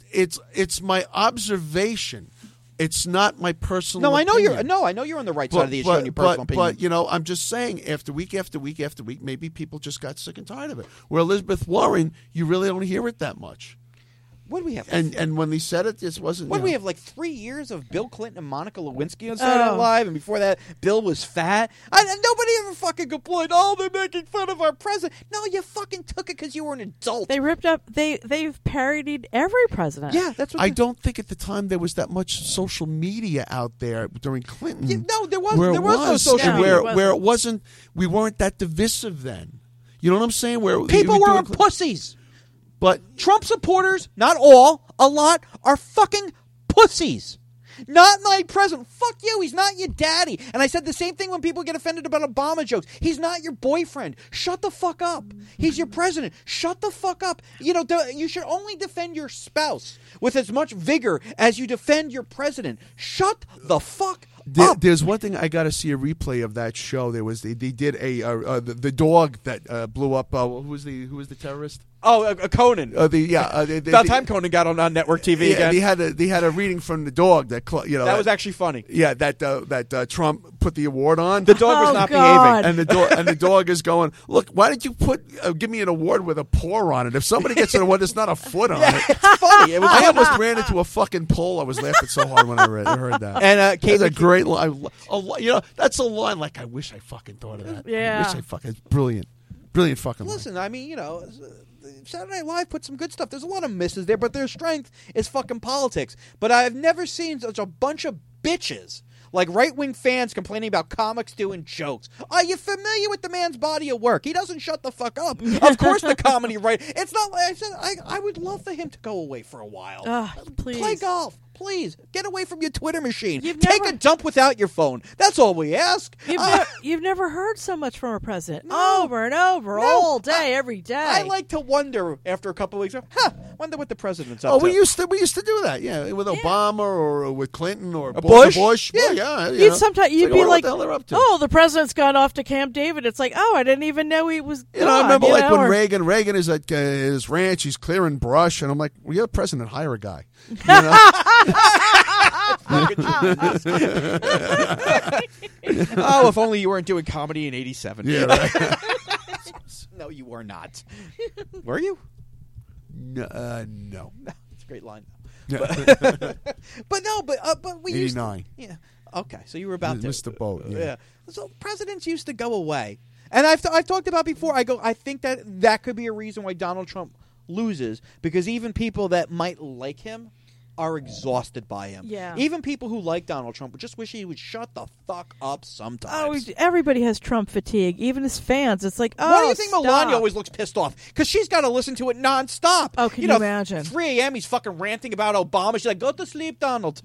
It's my observation. It's not my personal. No, I know opinion. I know you're on the right side of the issue in your personal opinion. But I'm just saying, after week after week after week, maybe people just got sick and tired of it. Where Elizabeth Warren, you really don't hear it that much. What do we have? And when they said it, this wasn't. What do we have? 3 years of Bill Clinton and Monica Lewinsky on Saturday Night Live, and before that, Bill was fat. Nobody ever fucking complained. Oh, they're making fun of our president. No, you fucking took it because you were an adult. They ripped up. They've parodied every president. Yeah, that's what. I don't think at the time there was that much social media out there during Clinton. Yeah, no, there was. There was no social media. Where it wasn't. We weren't that divisive then. You know what I'm saying? Where people were pussies. But Trump supporters, not all, a lot, are fucking pussies. Not my president. Fuck you. He's not your daddy. And I said the same thing when people get offended about Obama jokes. He's not your boyfriend. Shut the fuck up. He's your president. Shut the fuck up. You should only defend your spouse with as much vigor as you defend your president. Shut the fuck up. There's one thing I got to see a replay of that show. There was they did the dog that blew up. Who was the terrorist? Oh, Conan. About time Conan got on network TV again. They had a reading from the dog that that was actually funny. Yeah, that Trump put the award on. The dog was not God. behaving, and the dog is going, look, why did you give me an award with a paw on it? If somebody gets an award, there's not a foot on it. It's funny. I almost ran into a fucking pole. I was laughing so hard when I heard that. And Kate, a great line. That's a line like I wish I fucking thought of that. Yeah, it's brilliant fucking. Listen, line. I mean, Saturday Night Live put some good stuff. There's a lot of misses there, but their strength is fucking politics. But I've never seen such a bunch of bitches like right-wing fans complaining about comics doing jokes. Are you familiar with the man's body of work? He doesn't shut the fuck up. Of course the comedy, right? It's not like I said, I would love for him to go away for a while. Please. Play golf. Please, get away from your Twitter machine. Take a dump without your phone. That's all we ask. You've never heard so much from a president. Over and over, all day, every day. I like to wonder after a couple of weeks, wonder what the president's up to. We used to do that, with Obama or with Clinton or Bush. Yeah. You'd be like, what the hell they're up to? Oh, the president's gone off to Camp David. It's like, I didn't even know he was gone. I remember when Reagan is at his ranch, he's clearing brush, and I'm like, well, you're the president, hire a guy. Oh, if only you weren't doing comedy in '87. Yeah, right. No, you were not. Were you? No. It's a great line, Yeah. But we used 89. Yeah. Okay, so you were about to Missed the boat. Yeah. So presidents used to go away, and I've talked about before. I think that could be a reason why Donald Trump loses, because even people that might like him are exhausted by him. Yeah. Even people who like Donald Trump just wish he would shut the fuck up sometimes. Oh, everybody has Trump fatigue, even his fans. It's like, why do you think stop. Melania always looks pissed off? Because she's got to listen to it nonstop. Oh, can you imagine? 3 a.m. he's fucking ranting about Obama. She's like, go to sleep, Donald.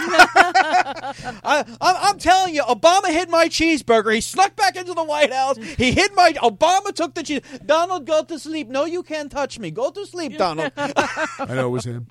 I'm telling you, Obama hid my cheeseburger. He snuck back into the White House. He hid my... Obama took the cheese. Donald, go to sleep. No, you can't touch me. Go to sleep, Donald. I know it was him.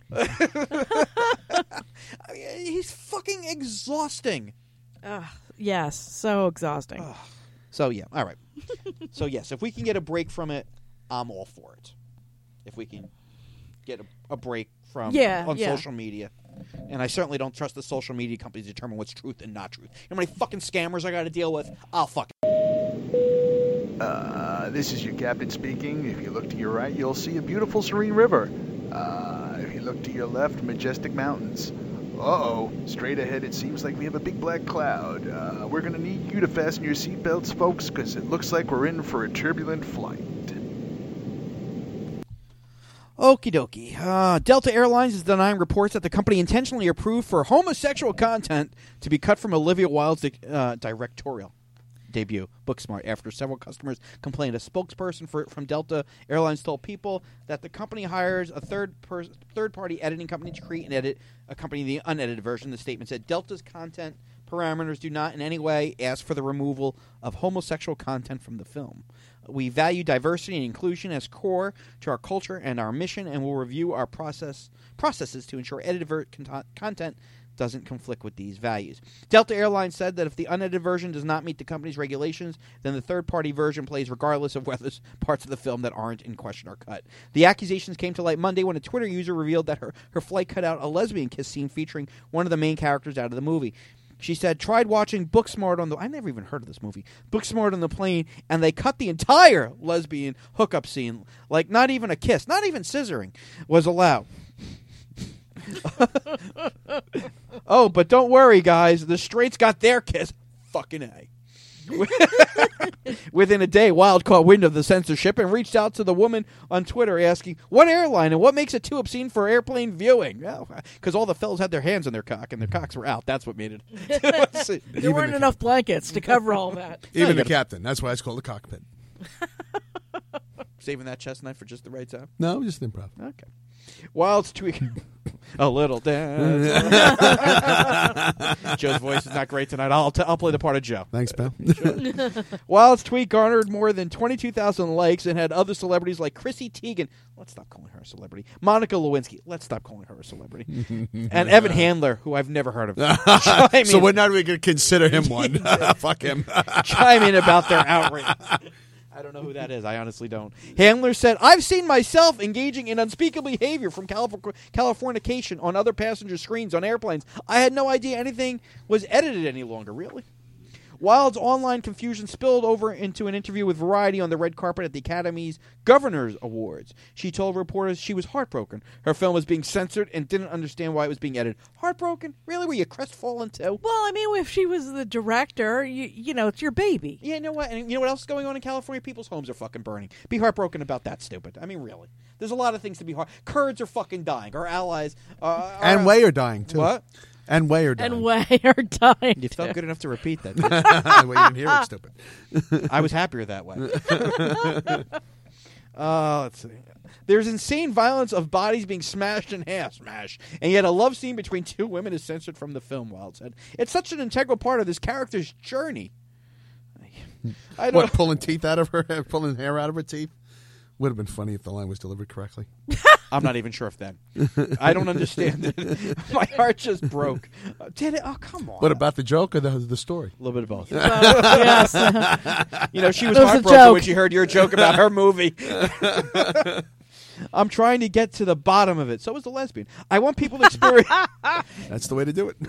I mean, he's fucking exhausting. Yes, so exhausting. So, yeah, all right. So, yes, if we can get a break from it, I'm all for it. If we can get a break from social media. And I certainly don't trust the social media companies to determine what's truth and not truth. You know how many fucking scammers I got to deal with? I'll fuck This is your captain speaking. If you look to your right, you'll see a beautiful serene river. If you look to your left, majestic mountains. Uh-oh. Straight ahead, it seems like we have a big black cloud. We're going to need you to fasten your seatbelts, folks, because it looks like we're in for a turbulent flight. Okie dokie. Delta Airlines is denying reports that the company intentionally approved for homosexual content to be cut from Olivia Wilde's directorial debut, Booksmart, after several customers complained. A spokesperson from Delta Airlines told People that the company hires a third-party editing company to create and edit, accompanying the unedited version. The statement said, Delta's content parameters do not in any way ask for the removal of homosexual content from the film. We value diversity and inclusion as core to our culture and our mission, and will review our processes to ensure edited content doesn't conflict with these values. Delta Airlines said that if the unedited version does not meet the company's regulations, then the third-party version plays regardless of whether parts of the film that aren't in question are cut. The accusations came to light Monday when a Twitter user revealed that her flight cut out a lesbian kiss scene featuring one of the main characters out of the movie. She said, tried watching Booksmart on the... I never even heard of this movie. Booksmart on the plane, and they cut the entire lesbian hookup scene. Like, not even a kiss, not even scissoring was allowed. Oh, but don't worry, guys. The straights got their kiss. Fucking A. Within a day, Wilde caught wind of the censorship and reached out to the woman on Twitter asking, what airline and what makes it too obscene for airplane viewing? Because all the fellas had their hands on their cock and their cocks were out. That's what made it. There weren't enough blankets to cover all that. Even the captain. That's why it's called the cockpit. Saving that chestnut for just the right time? No, just improv. Okay. Wilde's tweaking a little dance. Joe's voice is not great tonight. I'll play the part of Joe. Thanks, pal. Sure. Wilde's tweet garnered more than 22,000 likes and had other celebrities like Chrissy Teigen. Let's stop calling her a celebrity. Monica Lewinsky. Let's stop calling her a celebrity. And Evan Handler, who I've never heard of. So we're not even going to consider him one. Fuck him. Chime in about their outrage. I don't know who that is. I honestly don't. Handler said, I've seen myself engaging in unspeakable behavior from Californication on other passenger screens on airplanes. I had no idea anything was edited any longer. Really? Wilde's online confusion spilled over into an interview with Variety on the red carpet at the Academy's Governors Awards. She told reporters she was heartbroken. Her film was being censored and didn't understand why it was being edited. Heartbroken? Really? Were you crestfallen too? Well, I mean, if she was the director, you know, it's your baby. Yeah, you know what? And you know what else is going on in California? People's homes are fucking burning. Be heartbroken about that, stupid. I mean, really. There's a lot of things to be Kurds are fucking dying. Our allies... and Way are dying, too. What? And Way are dying. And Way are dying. You felt good enough to repeat that. Well, you didn't hear it, stupid. I was happier that way. Let's see. There's insane violence of bodies being smashed in half, and yet a love scene between two women is censored from the film, Wilde said. It's such an integral part of this character's journey. I don't know. Pulling teeth out of her, pulling hair out of her teeth? Would have been funny if the line was delivered correctly. I'm not even sure if that. I don't understand it. My heart just broke. Did it? Oh, come on. What about the joke or the story? A little bit of both. Yes. You know, she was heartbroken when she heard your joke about her movie. I'm trying to get to the bottom of it. So was the lesbian. I want people to experience... That's the way to do it.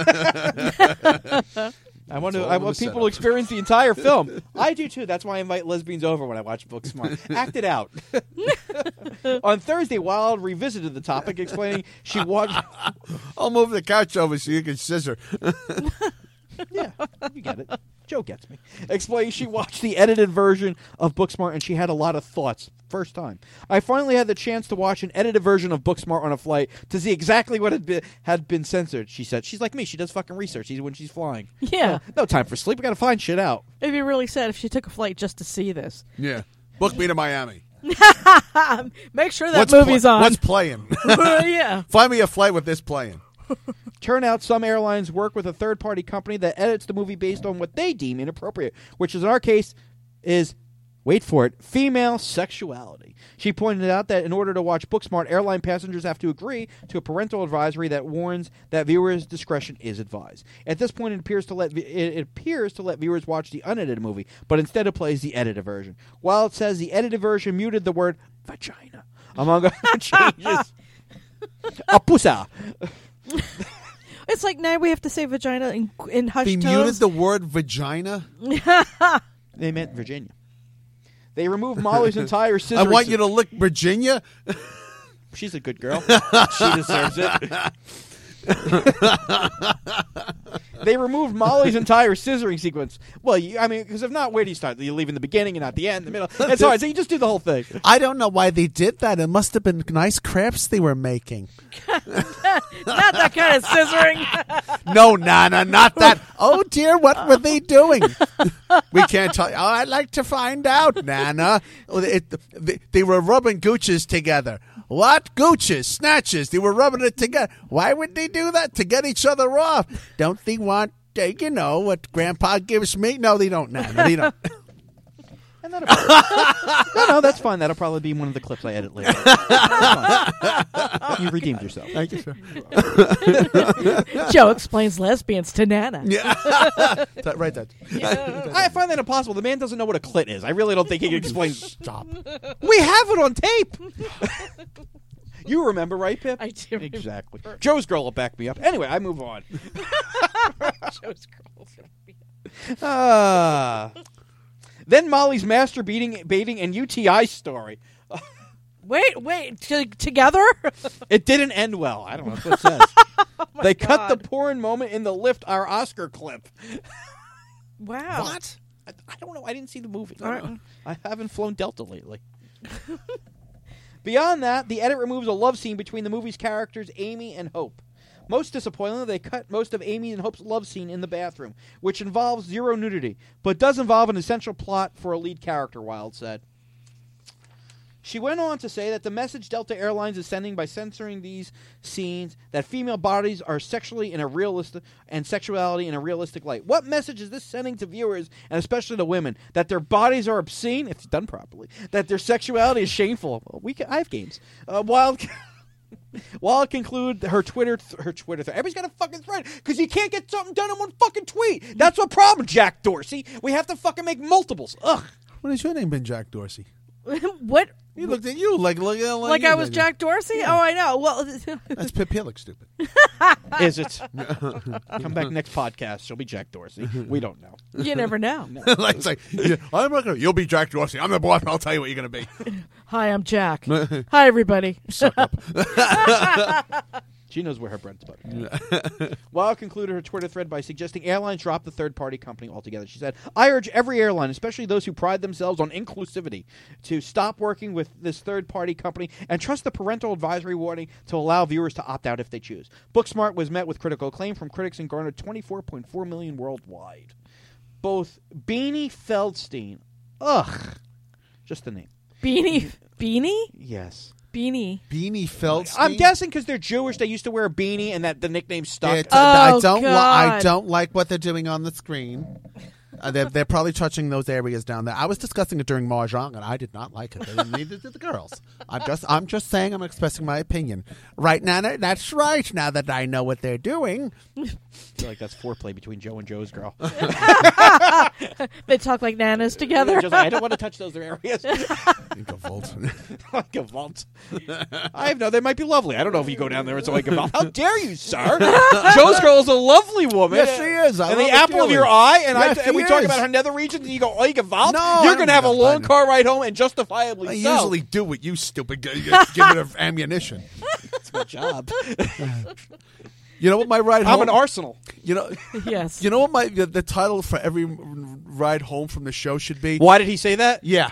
I want people to experience the entire film. I do too. That's why I invite lesbians over when I watch Booksmart. Act it out. On Thursday, Wilde revisited the topic, explaining she watched... I'll move the couch over so you can scissor. Yeah, you get it. Joe gets me. Explains she watched the edited version of Booksmart and she had a lot of thoughts. First time. I finally had the chance to watch an edited version of Booksmart on a flight to see exactly what had been censored, she said. She's like me. She does fucking research when she's flying. Yeah. No time for sleep. We got to find shit out. It'd be really sad if she took a flight just to see this. Yeah. Book me to Miami. Make sure that movie's on. What's playing? Yeah. Find me a flight with this playing. Turn out some airlines work with a third-party company that edits the movie based on what they deem inappropriate, which in our case is, wait for it, female sexuality. She pointed out that in order to watch Booksmart, airline passengers have to agree to a parental advisory that warns that viewers' discretion is advised. At this point, it appears to let viewers watch the unedited movie, but instead it plays the edited version. While it says the edited version muted the word vagina, among other changes. A pusa. It's like now we have to say vagina in hushed They tones. muted the word vagina? They meant Virginia. They removed Molly's entire scissoring. I want you to lick Virginia? She's a good girl. She deserves it. They removed Molly's entire scissoring sequence. Well, because if not, where do you start? You leave in the beginning and not the end, the middle. It's hard, so you just do the whole thing. I don't know why they did that. It must have been nice crafts they were making. Not that kind of scissoring. No, Nana, not that. Oh, dear, what were they doing? We can't tell you. Oh, I'd like to find out, Nana. They were rubbing gooches together. What? Gooches, snatches. They were rubbing it together. Why would they do that? To get each other off. Don't they want, what Grandpa gives me? No, they don't, Nana. They don't. And no, that's fine. That'll probably be one of the clips I edit later. You redeemed yourself. Thank you, sir. Joe explains lesbians to Nana. Yeah. Right, that. Yeah. I find that impossible. The man doesn't know what a clit is. I really don't think he can explain. Stop. We have it on tape. You remember, right, Pip? I do. Exactly. Joe's girl will back me up. Anyway, I move on. Joe's girl's gonna be. Then Molly's masturbating and UTI story. Wait, together? It didn't end well. I don't know what it says. They cut the porn moment in the Lift Our Oscar clip. Wow. What? I don't know. I didn't see the movie. Right. I haven't flown Delta lately. Beyond that, the edit removes a love scene between the movie's characters, Amy and Hope. Most disappointingly, they cut most of Amy and Hope's love scene in the bathroom, which involves zero nudity, but does involve an essential plot for a lead character, Wilde said. She went on to say that the message Delta Airlines is sending by censoring these scenes, that female bodies are sexually in a realistic and sexuality in a realistic light. What message is this sending to viewers, and especially to women? That their bodies are obscene, if done properly. That their sexuality is shameful. Well, I have games. Wilde concluded her Twitter thread. Everybody's got a fucking thread because you can't get something done in one fucking tweet. That's what problem, Jack Dorsey. We have to fucking make multiples. Ugh. What has your name been, Jack Dorsey? What? He looked at you like I was Jack Dorsey? Yeah. Oh, I know. Well, That's Pip. He looks stupid. Is it? Come back next podcast. She'll be Jack Dorsey. We don't know. you never know. It's like, I'm not gonna. You'll be Jack Dorsey. I'm the boss. I'll tell you what you're gonna be. Hi, I'm Jack. Hi, everybody. Suck up. She knows where her bread's buttered. Wilde concluded her Twitter thread by suggesting airlines drop the third-party company altogether. She said, I urge every airline, especially those who pride themselves on inclusivity, to stop working with this third-party company and trust the parental advisory warning to allow viewers to opt out if they choose. Booksmart was met with critical acclaim from critics and garnered 24.4 million worldwide. Both Beanie Feldstein, just the name. Beanie? Yes. Beanie Feldstein. I'm guessing because they're Jewish, they used to wear a beanie, and that the nickname stuck. I God. don't like what they're doing on the screen. They're probably touching those areas down there. I was discussing it during Mahjong, and I did not like it. Neither did the girls. I'm just saying. I'm expressing my opinion. Right, Nana? That's right. Now that I know what they're doing. I feel like that's foreplay between Joe and Joe's girl. They talk like nanas together. Just like, I don't want to touch those areas. Like a vault. Like a vault. I know they might be lovely. I don't know if you go down there and so like a vault. How dare you, sir? Joe's girl is a lovely woman. Yes, she is. And the apple of your eye. And we talk is. about her nether regions, and you go, Oiga Vault? No, You're I going to have a don't long know. car ride home and justifiably I so. usually do what you stupid give it ammunition. That's my job. You know what my ride home? I'm an arsenal. You know, Yes. you know what the title for every ride home from the show should be? Why did he say that? Yeah.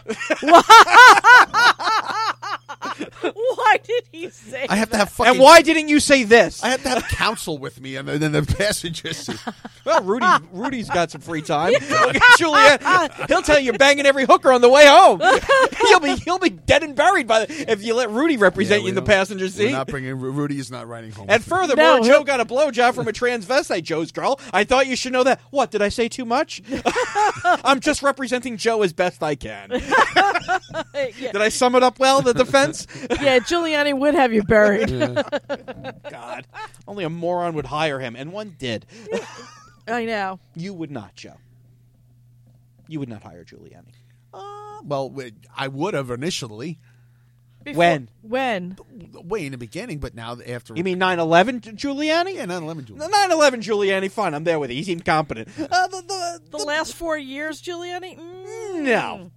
Why did he say I have to have fucking... And why didn't you say this? I have to have counsel with me and then the passenger seat. Well, Rudy's got some free time. Julianne, he'll tell you you're banging every hooker on the way home. He'll be dead and buried if you let Rudy represent you in the passenger seat. We're not bringing... Rudy is not riding home. And furthermore, No. Joe got a blowjob from a transvestite, Joe's girl. I thought you should know that. What, did I say too much? I'm just representing Joe as best I can. Yeah. Did I sum it up well, the defense? Yeah, Giuliani would have you buried. God, only a moron would hire him, and one did. I know. You would not, Joe. You would not hire Giuliani. Well, I would have initially. When? Way in the beginning, but now after... You mean 9/11 Giuliani? Yeah, 9/11 Giuliani. 9/11 Giuliani, fine, I'm there with you. He's incompetent. The last 4 years, Giuliani? No.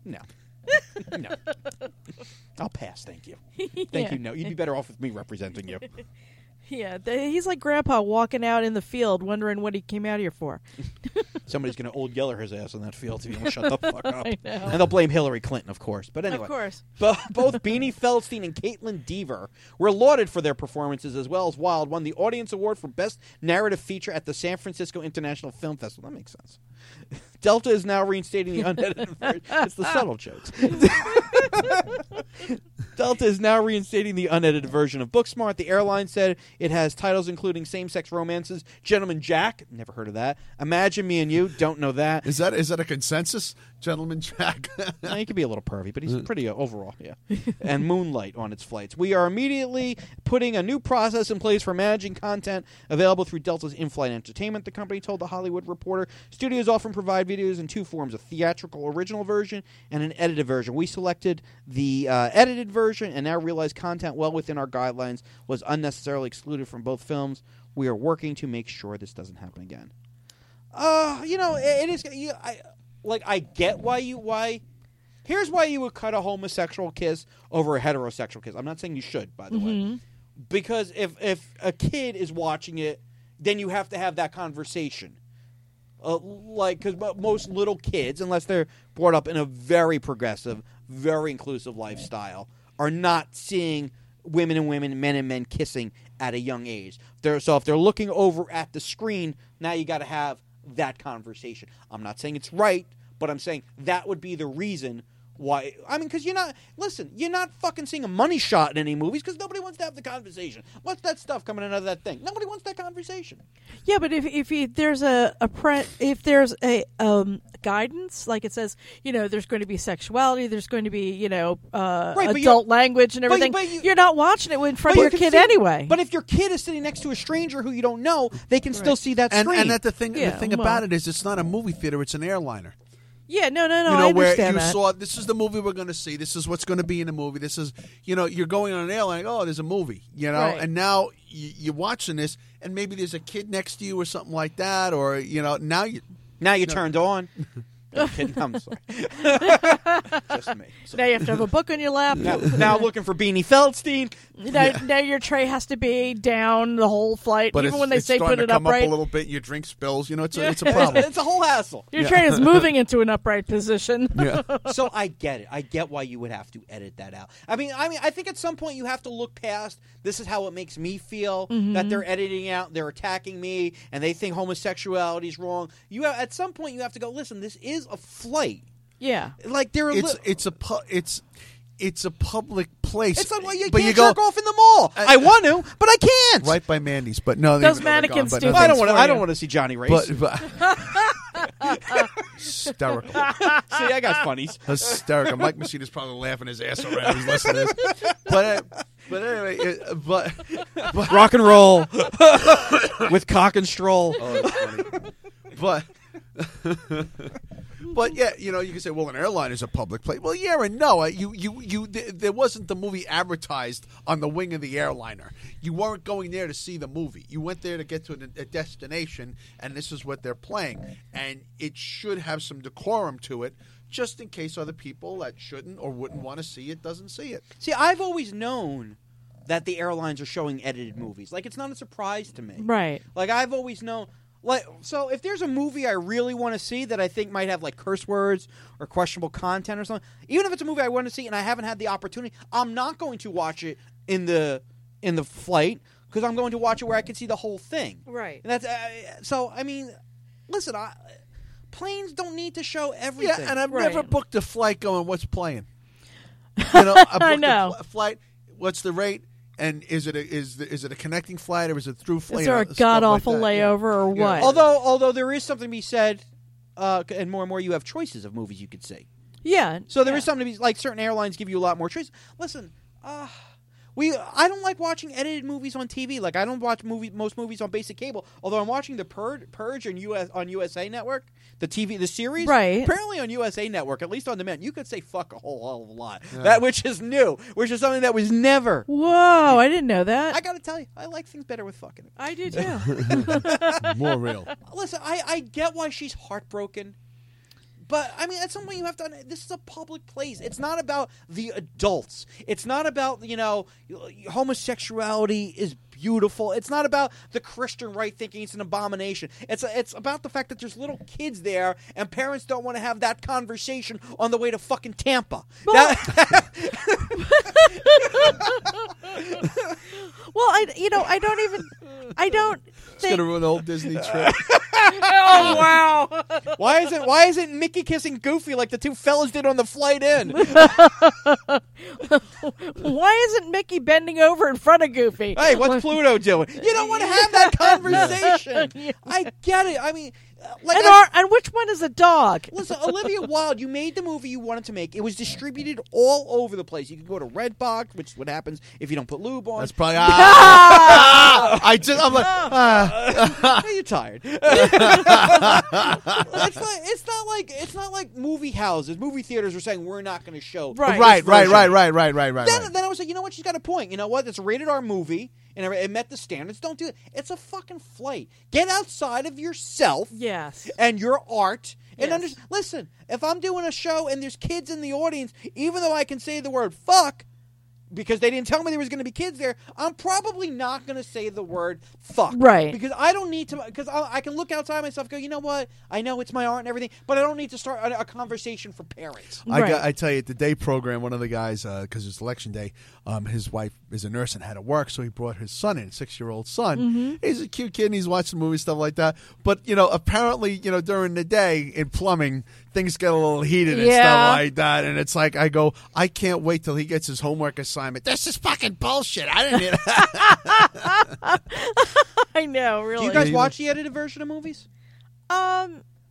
I'll pass, thank you. Thank Yeah. you, no. You'd be better off with me representing you. Yeah, he's like Grandpa walking out in the field wondering what he came out here for. Somebody's going to old yeller his ass on that field if you don't shut the fuck up. I know. And they'll blame Hillary Clinton, of course. But anyway. Of course. Both Beanie Feldstein and Caitlin Dever were lauded for their performances, as well as Wild won the Audience Award for Best Narrative Feature at the San Francisco International Film Festival. That makes sense. Delta is now reinstating the unedited version. It's the subtle jokes. Delta is now reinstating the unedited version of Booksmart. The airline said it has titles including Same-Sex Romances, Gentleman Jack, never heard of that, Imagine Me and You, don't know that. Is that a consensus, Gentleman Jack? He could be a little pervy, but he's pretty overall, yeah. And Moonlight on its flights. We are immediately putting a new process in place for managing content available through Delta's in-flight entertainment, the company told The Hollywood Reporter. Studios often provide videos in two forms, a theatrical original version and an edited version. We selected the edited version and now realize content well within our guidelines was unnecessarily excluded from both films. We are working to make sure this doesn't happen again. It is... I get why. Here's why you would cut a homosexual kiss over a heterosexual kiss. I'm not saying you should, by the way, because if a kid is watching it, then you have to have that conversation. Because most little kids, unless they're brought up in a very progressive, very inclusive lifestyle, are not seeing women and women, men and men kissing at a young age. So if they're looking over at the screen, now you got to have that conversation. I'm not saying it's right, but I'm saying that would be the reason why. I mean, because you're not fucking seeing a money shot in any movies because nobody wants to have the conversation. What's that stuff coming out of that thing? Nobody wants that conversation. Yeah, but if there's a guidance, like it says, there's going to be sexuality, there's going to be, adult language and everything. You're not watching it in front of your kid anyway. But if your kid is sitting next to a stranger who you don't know, they can still see that screen. And the thing about it is, it's not a movie theater; it's an airliner. Yeah, no. I understand where you saw this is the movie we're going to see. This is what's going to be in the movie. This is you're going on an airline. Oh, there's a movie. Right. And now you're watching this, and maybe there's a kid next to you or something like that, or now you turned on. No, kidding. I'm sorry. Just me. Now you have to have a book on your lap. Now looking for Beanie Feldstein. Now your tray has to be down the whole flight, but even when they say put it to come upright. Up a little bit, your drink spills. It's a problem. It's a whole hassle. Your tray is moving into an upright position. Yeah. So I get it. I get why you would have to edit that out. I mean, I think at some point you have to look past. This is how it makes me feel that they're editing out. They're attacking me, and they think homosexuality is wrong. At some point you have to go. Listen, this is a flight. Yeah, like it's a public place. It's like, well, you can't jerk off in the mall. I want to, but I can't. Right by Mandy's, but no. Those mannequins do. I don't want to see Johnny Race. But hysterical. See, I got funnies. Hysterical. Mike Messina's probably laughing his ass around. He's listening to this. But anyway, but rock and roll with cock and stroll. Oh, that's funny. But yeah, you can say, well, an airline is a public place. Well, yeah and no. There wasn't the movie advertised on the wing of the airliner. You weren't going there to see the movie. You went there to get to a destination, and this is what they're playing. And it should have some decorum to it, just in case other people that shouldn't or wouldn't want to see it doesn't see it. See, I've always known that the airlines are showing edited movies. Like, it's not a surprise to me. Right. Like, I've always known. Like, so if there's a movie I really want to see that I think might have like curse words or questionable content or something, even if it's a movie I want to see and I haven't had the opportunity, I'm not going to watch it in the flight because I'm going to watch it where I can see the whole thing. Right. And that's so. I mean, listen, planes don't need to show everything. Yeah, and I've Right. never booked a flight going, what's playing? You know, I booked know. a flight. What's the rate? And is it a connecting flight or is it through flight? Is there a god awful layover or what? Although there is something to be said, and more you have choices of movies you could see. Yeah. So there is something to be like certain airlines give you a lot more choice. Listen, I don't like watching edited movies on TV. Like I don't watch most movies on basic cable. Although I'm watching the Purge on USA Network, the series. Right. Apparently on USA Network, at least on demand, you could say fuck a whole hell of a lot. That which is new, which is something that was never. Whoa, I didn't know that. I got to tell you, I like things better with fucking. I do too. More real. Listen, I get why she's heartbroken. But, I mean, at some point you have to... This is a public place. It's not about the adults. It's not about, homosexuality is beautiful. It's not about the Christian right thinking it's an abomination. It's about the fact that there's little kids there and parents don't want to have that conversation on the way to fucking Tampa. Well, I don't It's think... going to ruin the whole Disney trip. Oh, wow. Why isn't Mickey kissing Goofy like the two fellas did on the flight in? Why isn't Mickey bending over in front of Goofy? Hey, what's Pluto doing? You don't want to have that conversation. I get it. I mean, And which one is a dog? Listen, Olivia Wilde, you made the movie you wanted to make. It was distributed all over the place. You can go to Redbox, which is what happens if you don't put lube on. That's probably... I'm like... You're tired. It's not like movie houses, movie theaters are saying we're not going to show. Right. Then Then I was like, you know what? She's got a point. You know what? It's a rated R movie, and it met the standards. Don't do it. It's a fucking flight. Get outside of yourself. Yes. And your art. And Yes. listen, if I'm doing a show and there's kids in the audience, even though I can say the word fuck, because they didn't tell me there was going to be kids there, I'm probably not going to say the word fuck. Right. Because I don't need to, because I can look outside myself and go, you know what? I know it's my art and everything, but I don't need to start a conversation for parents. I tell you, at the day program, one of the guys, because it's election day, his wife is a nurse and had to work, so he brought his son in, 6-year-old son. Mm-hmm. He's a cute kid, and he's watching movies, stuff like that. But, apparently, during the day in plumbing, things get a little heated and stuff like that. And it's like, I can't wait till he gets his homework assignment. This is fucking bullshit. I didn't need that. I know, really. Do you guys watch the edited version of movies? Yeah,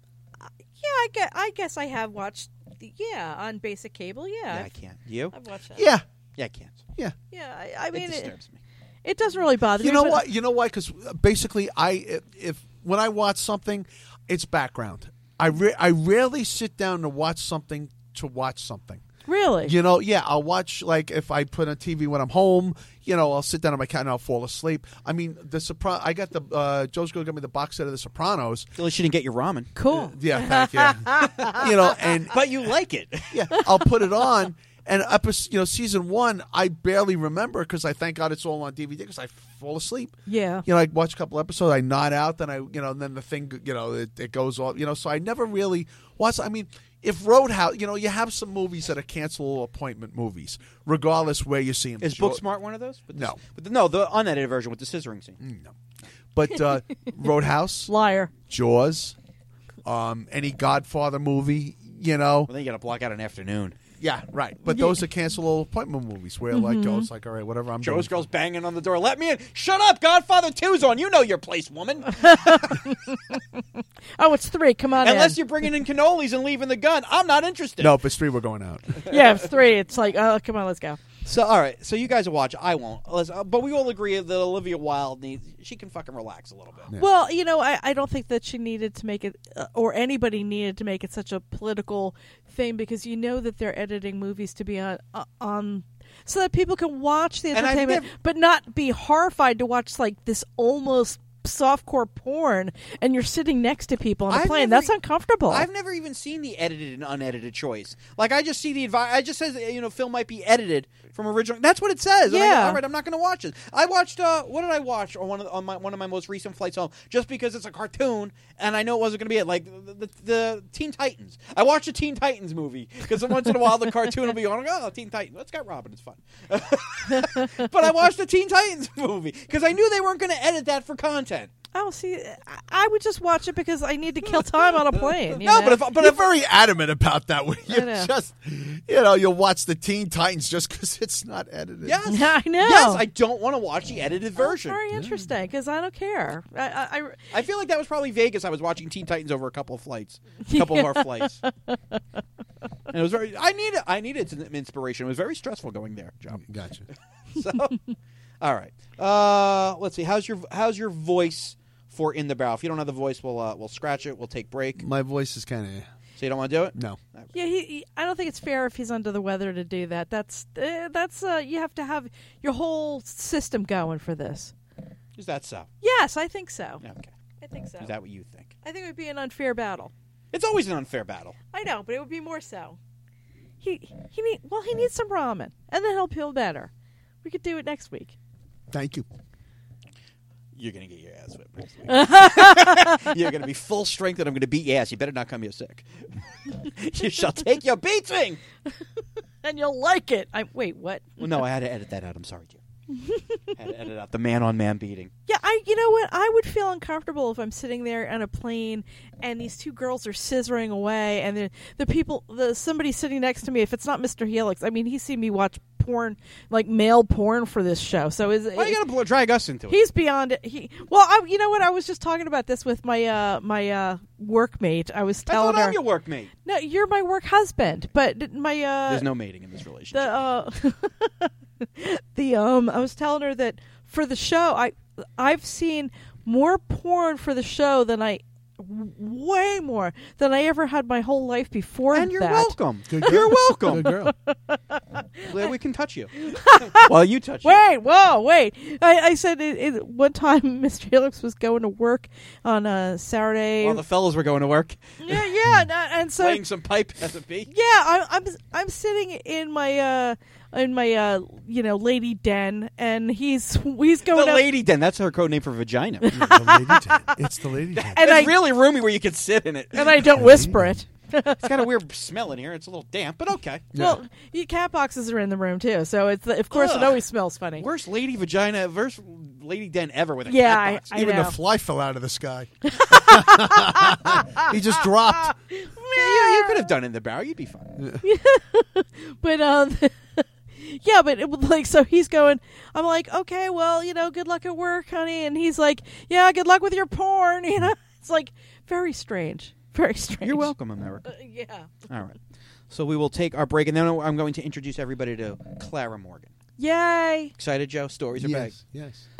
I guess I have watched. On basic cable. Yeah, I can't. You? I've watched that. Yeah. Yeah, I can't. Yeah. Yeah, I mean, it disturbs me. It doesn't really bother me. You know what? You know why? Because basically, if when I watch something, it's background. I rarely sit down to watch something. Really? I'll watch, like, if I put on TV when I'm home, I'll sit down on my couch and I'll fall asleep. I mean, I got Joe's going to get me the box set of The Sopranos. At least you didn't get your ramen. Cool. Yeah, thank you. But you like it. Yeah, I'll put it on. And season 1, I barely remember because I thank God it's all on DVD because I fall asleep. Yeah. I watch a couple episodes, I nod out, then and then the thing, it goes off. So I never really watch. I mean, if Roadhouse, you have some movies that are cancel appointment movies, regardless where you see them. Is Booksmart one of those? No. The unedited version with the scissoring scene. No. But Roadhouse, Liar. Jaws, any Godfather movie, Well, then you got to block out an afternoon. Yeah, right. But those are cancel appointment movies where, like, Joe's like, all right, whatever I'm doing. Joe's girl's banging on the door. Let me in. Shut up. Godfather 2's on. You know your place, woman. Oh, it's 3. Come on Unless in. you're bringing in cannolis and leaving the gun. I'm not interested. No, if it's 3, we're going out. Yeah, it's 3. It's like, oh, come on, let's go. So, all right. So you guys will watch. I won't. But we all agree that Olivia Wilde she can fucking relax a little bit. Yeah. Well, I don't think that she needed to make it, or anybody needed to make it such a political thing, because that they're editing movies to be on so that people can watch the entertainment, but not be horrified to watch like this almost softcore porn and you're sitting next to people on a plane. That's uncomfortable. I've never even seen the edited and unedited choice. Like, I just see the I just says, film might be edited from original. That's what it says. Yeah. And I go, all right, I'm not going to watch it. I watched what did I watch on one of my most recent flights home? Just because it's a cartoon and I know it wasn't going to be it. Like the Teen Titans. I watched a Teen Titans movie because once in a while the cartoon will be on. Oh, Teen Titans. Let's get Robin. It's fun. But I watched the Teen Titans movie because I knew they weren't going to edit that for content. Oh, see, I would just watch it because I need to kill time on a plane. No, but you're very adamant about that. You just, you'll watch the Teen Titans just because it's not edited. Yes, I know. Yes, I don't want to watch the edited version. Very interesting because I don't care. I feel like that was probably Vegas. I was watching Teen Titans over a couple of our flights. And it was very. I needed some inspiration. It was very stressful going there, Joe. Gotcha. So, all right. Let's see. How's your voice for In the Barrel? If you don't have the voice, we'll scratch it. We'll take break. My voice is kind of. So you don't want to do it? No. Yeah, I don't think it's fair if he's under the weather to do that. That's you have to have your whole system going for this. Is that so? Yes, I think so. Okay. I think so. Is that what you think? I think it would be an unfair battle. It's always an unfair battle. I know, but it would be more so. He needs some ramen, and then he'll feel better. We could do it next week. Thank you. You're going to get your ass whipped next week. You're going to be full strength, and I'm going to beat your ass. You better not come here sick. You shall take your beating. And you'll like it. Wait, what? Well, no, I had to edit that out. I'm sorry, Jim. Had to edit out the man-on-man beating. Yeah, you know what? I would feel uncomfortable if I'm sitting there on a plane and these two girls are scissoring away, and somebody sitting next to me. If it's not Mr. Helix, I mean, he's seen me watch porn, like male porn, for this show. So why you gotta drag us into it? He's beyond it. You know what? I was just talking about this with my my workmate. I was telling her, I'm your workmate. No, you're my work husband. But my there's no mating in this relationship. I was telling her that for the show, I've seen more porn for the show way more than I ever had my whole life before. And you're that. welcome. Good girl. You're welcome. Good girl. Glad we can touch you. Well, you touch you. Wait. I said one time Mr. Helix was going to work on a Saturday. While the fellas were going to work. Yeah, and so playing some pipe as a bee. Yeah, I'm sitting in my lady den, and he's going the lady den. That's her code name for vagina. The lady den. It's the lady den. And it's really roomy where you can sit in it. And I don't whisper it. It's got a weird smell in here. It's a little damp, but okay. Yeah. Well, cat boxes are in the room too, so of course it always smells funny. Worst lady lady den ever with a Yeah, cat box. I Even know. the fly fell out of the sky. He just dropped. You could have done it in the barrel. You'd be fine. But yeah, but it was like, so he's going, I'm like, okay, well, good luck at work, honey. And he's like, yeah, good luck with your porn. It's like very strange. Very strange. You're welcome, America. Yeah. All right. So we will take our break, and then I'm going to introduce everybody to Clara Morgan. Yay. Excited, Joe? Stories are back. Yes.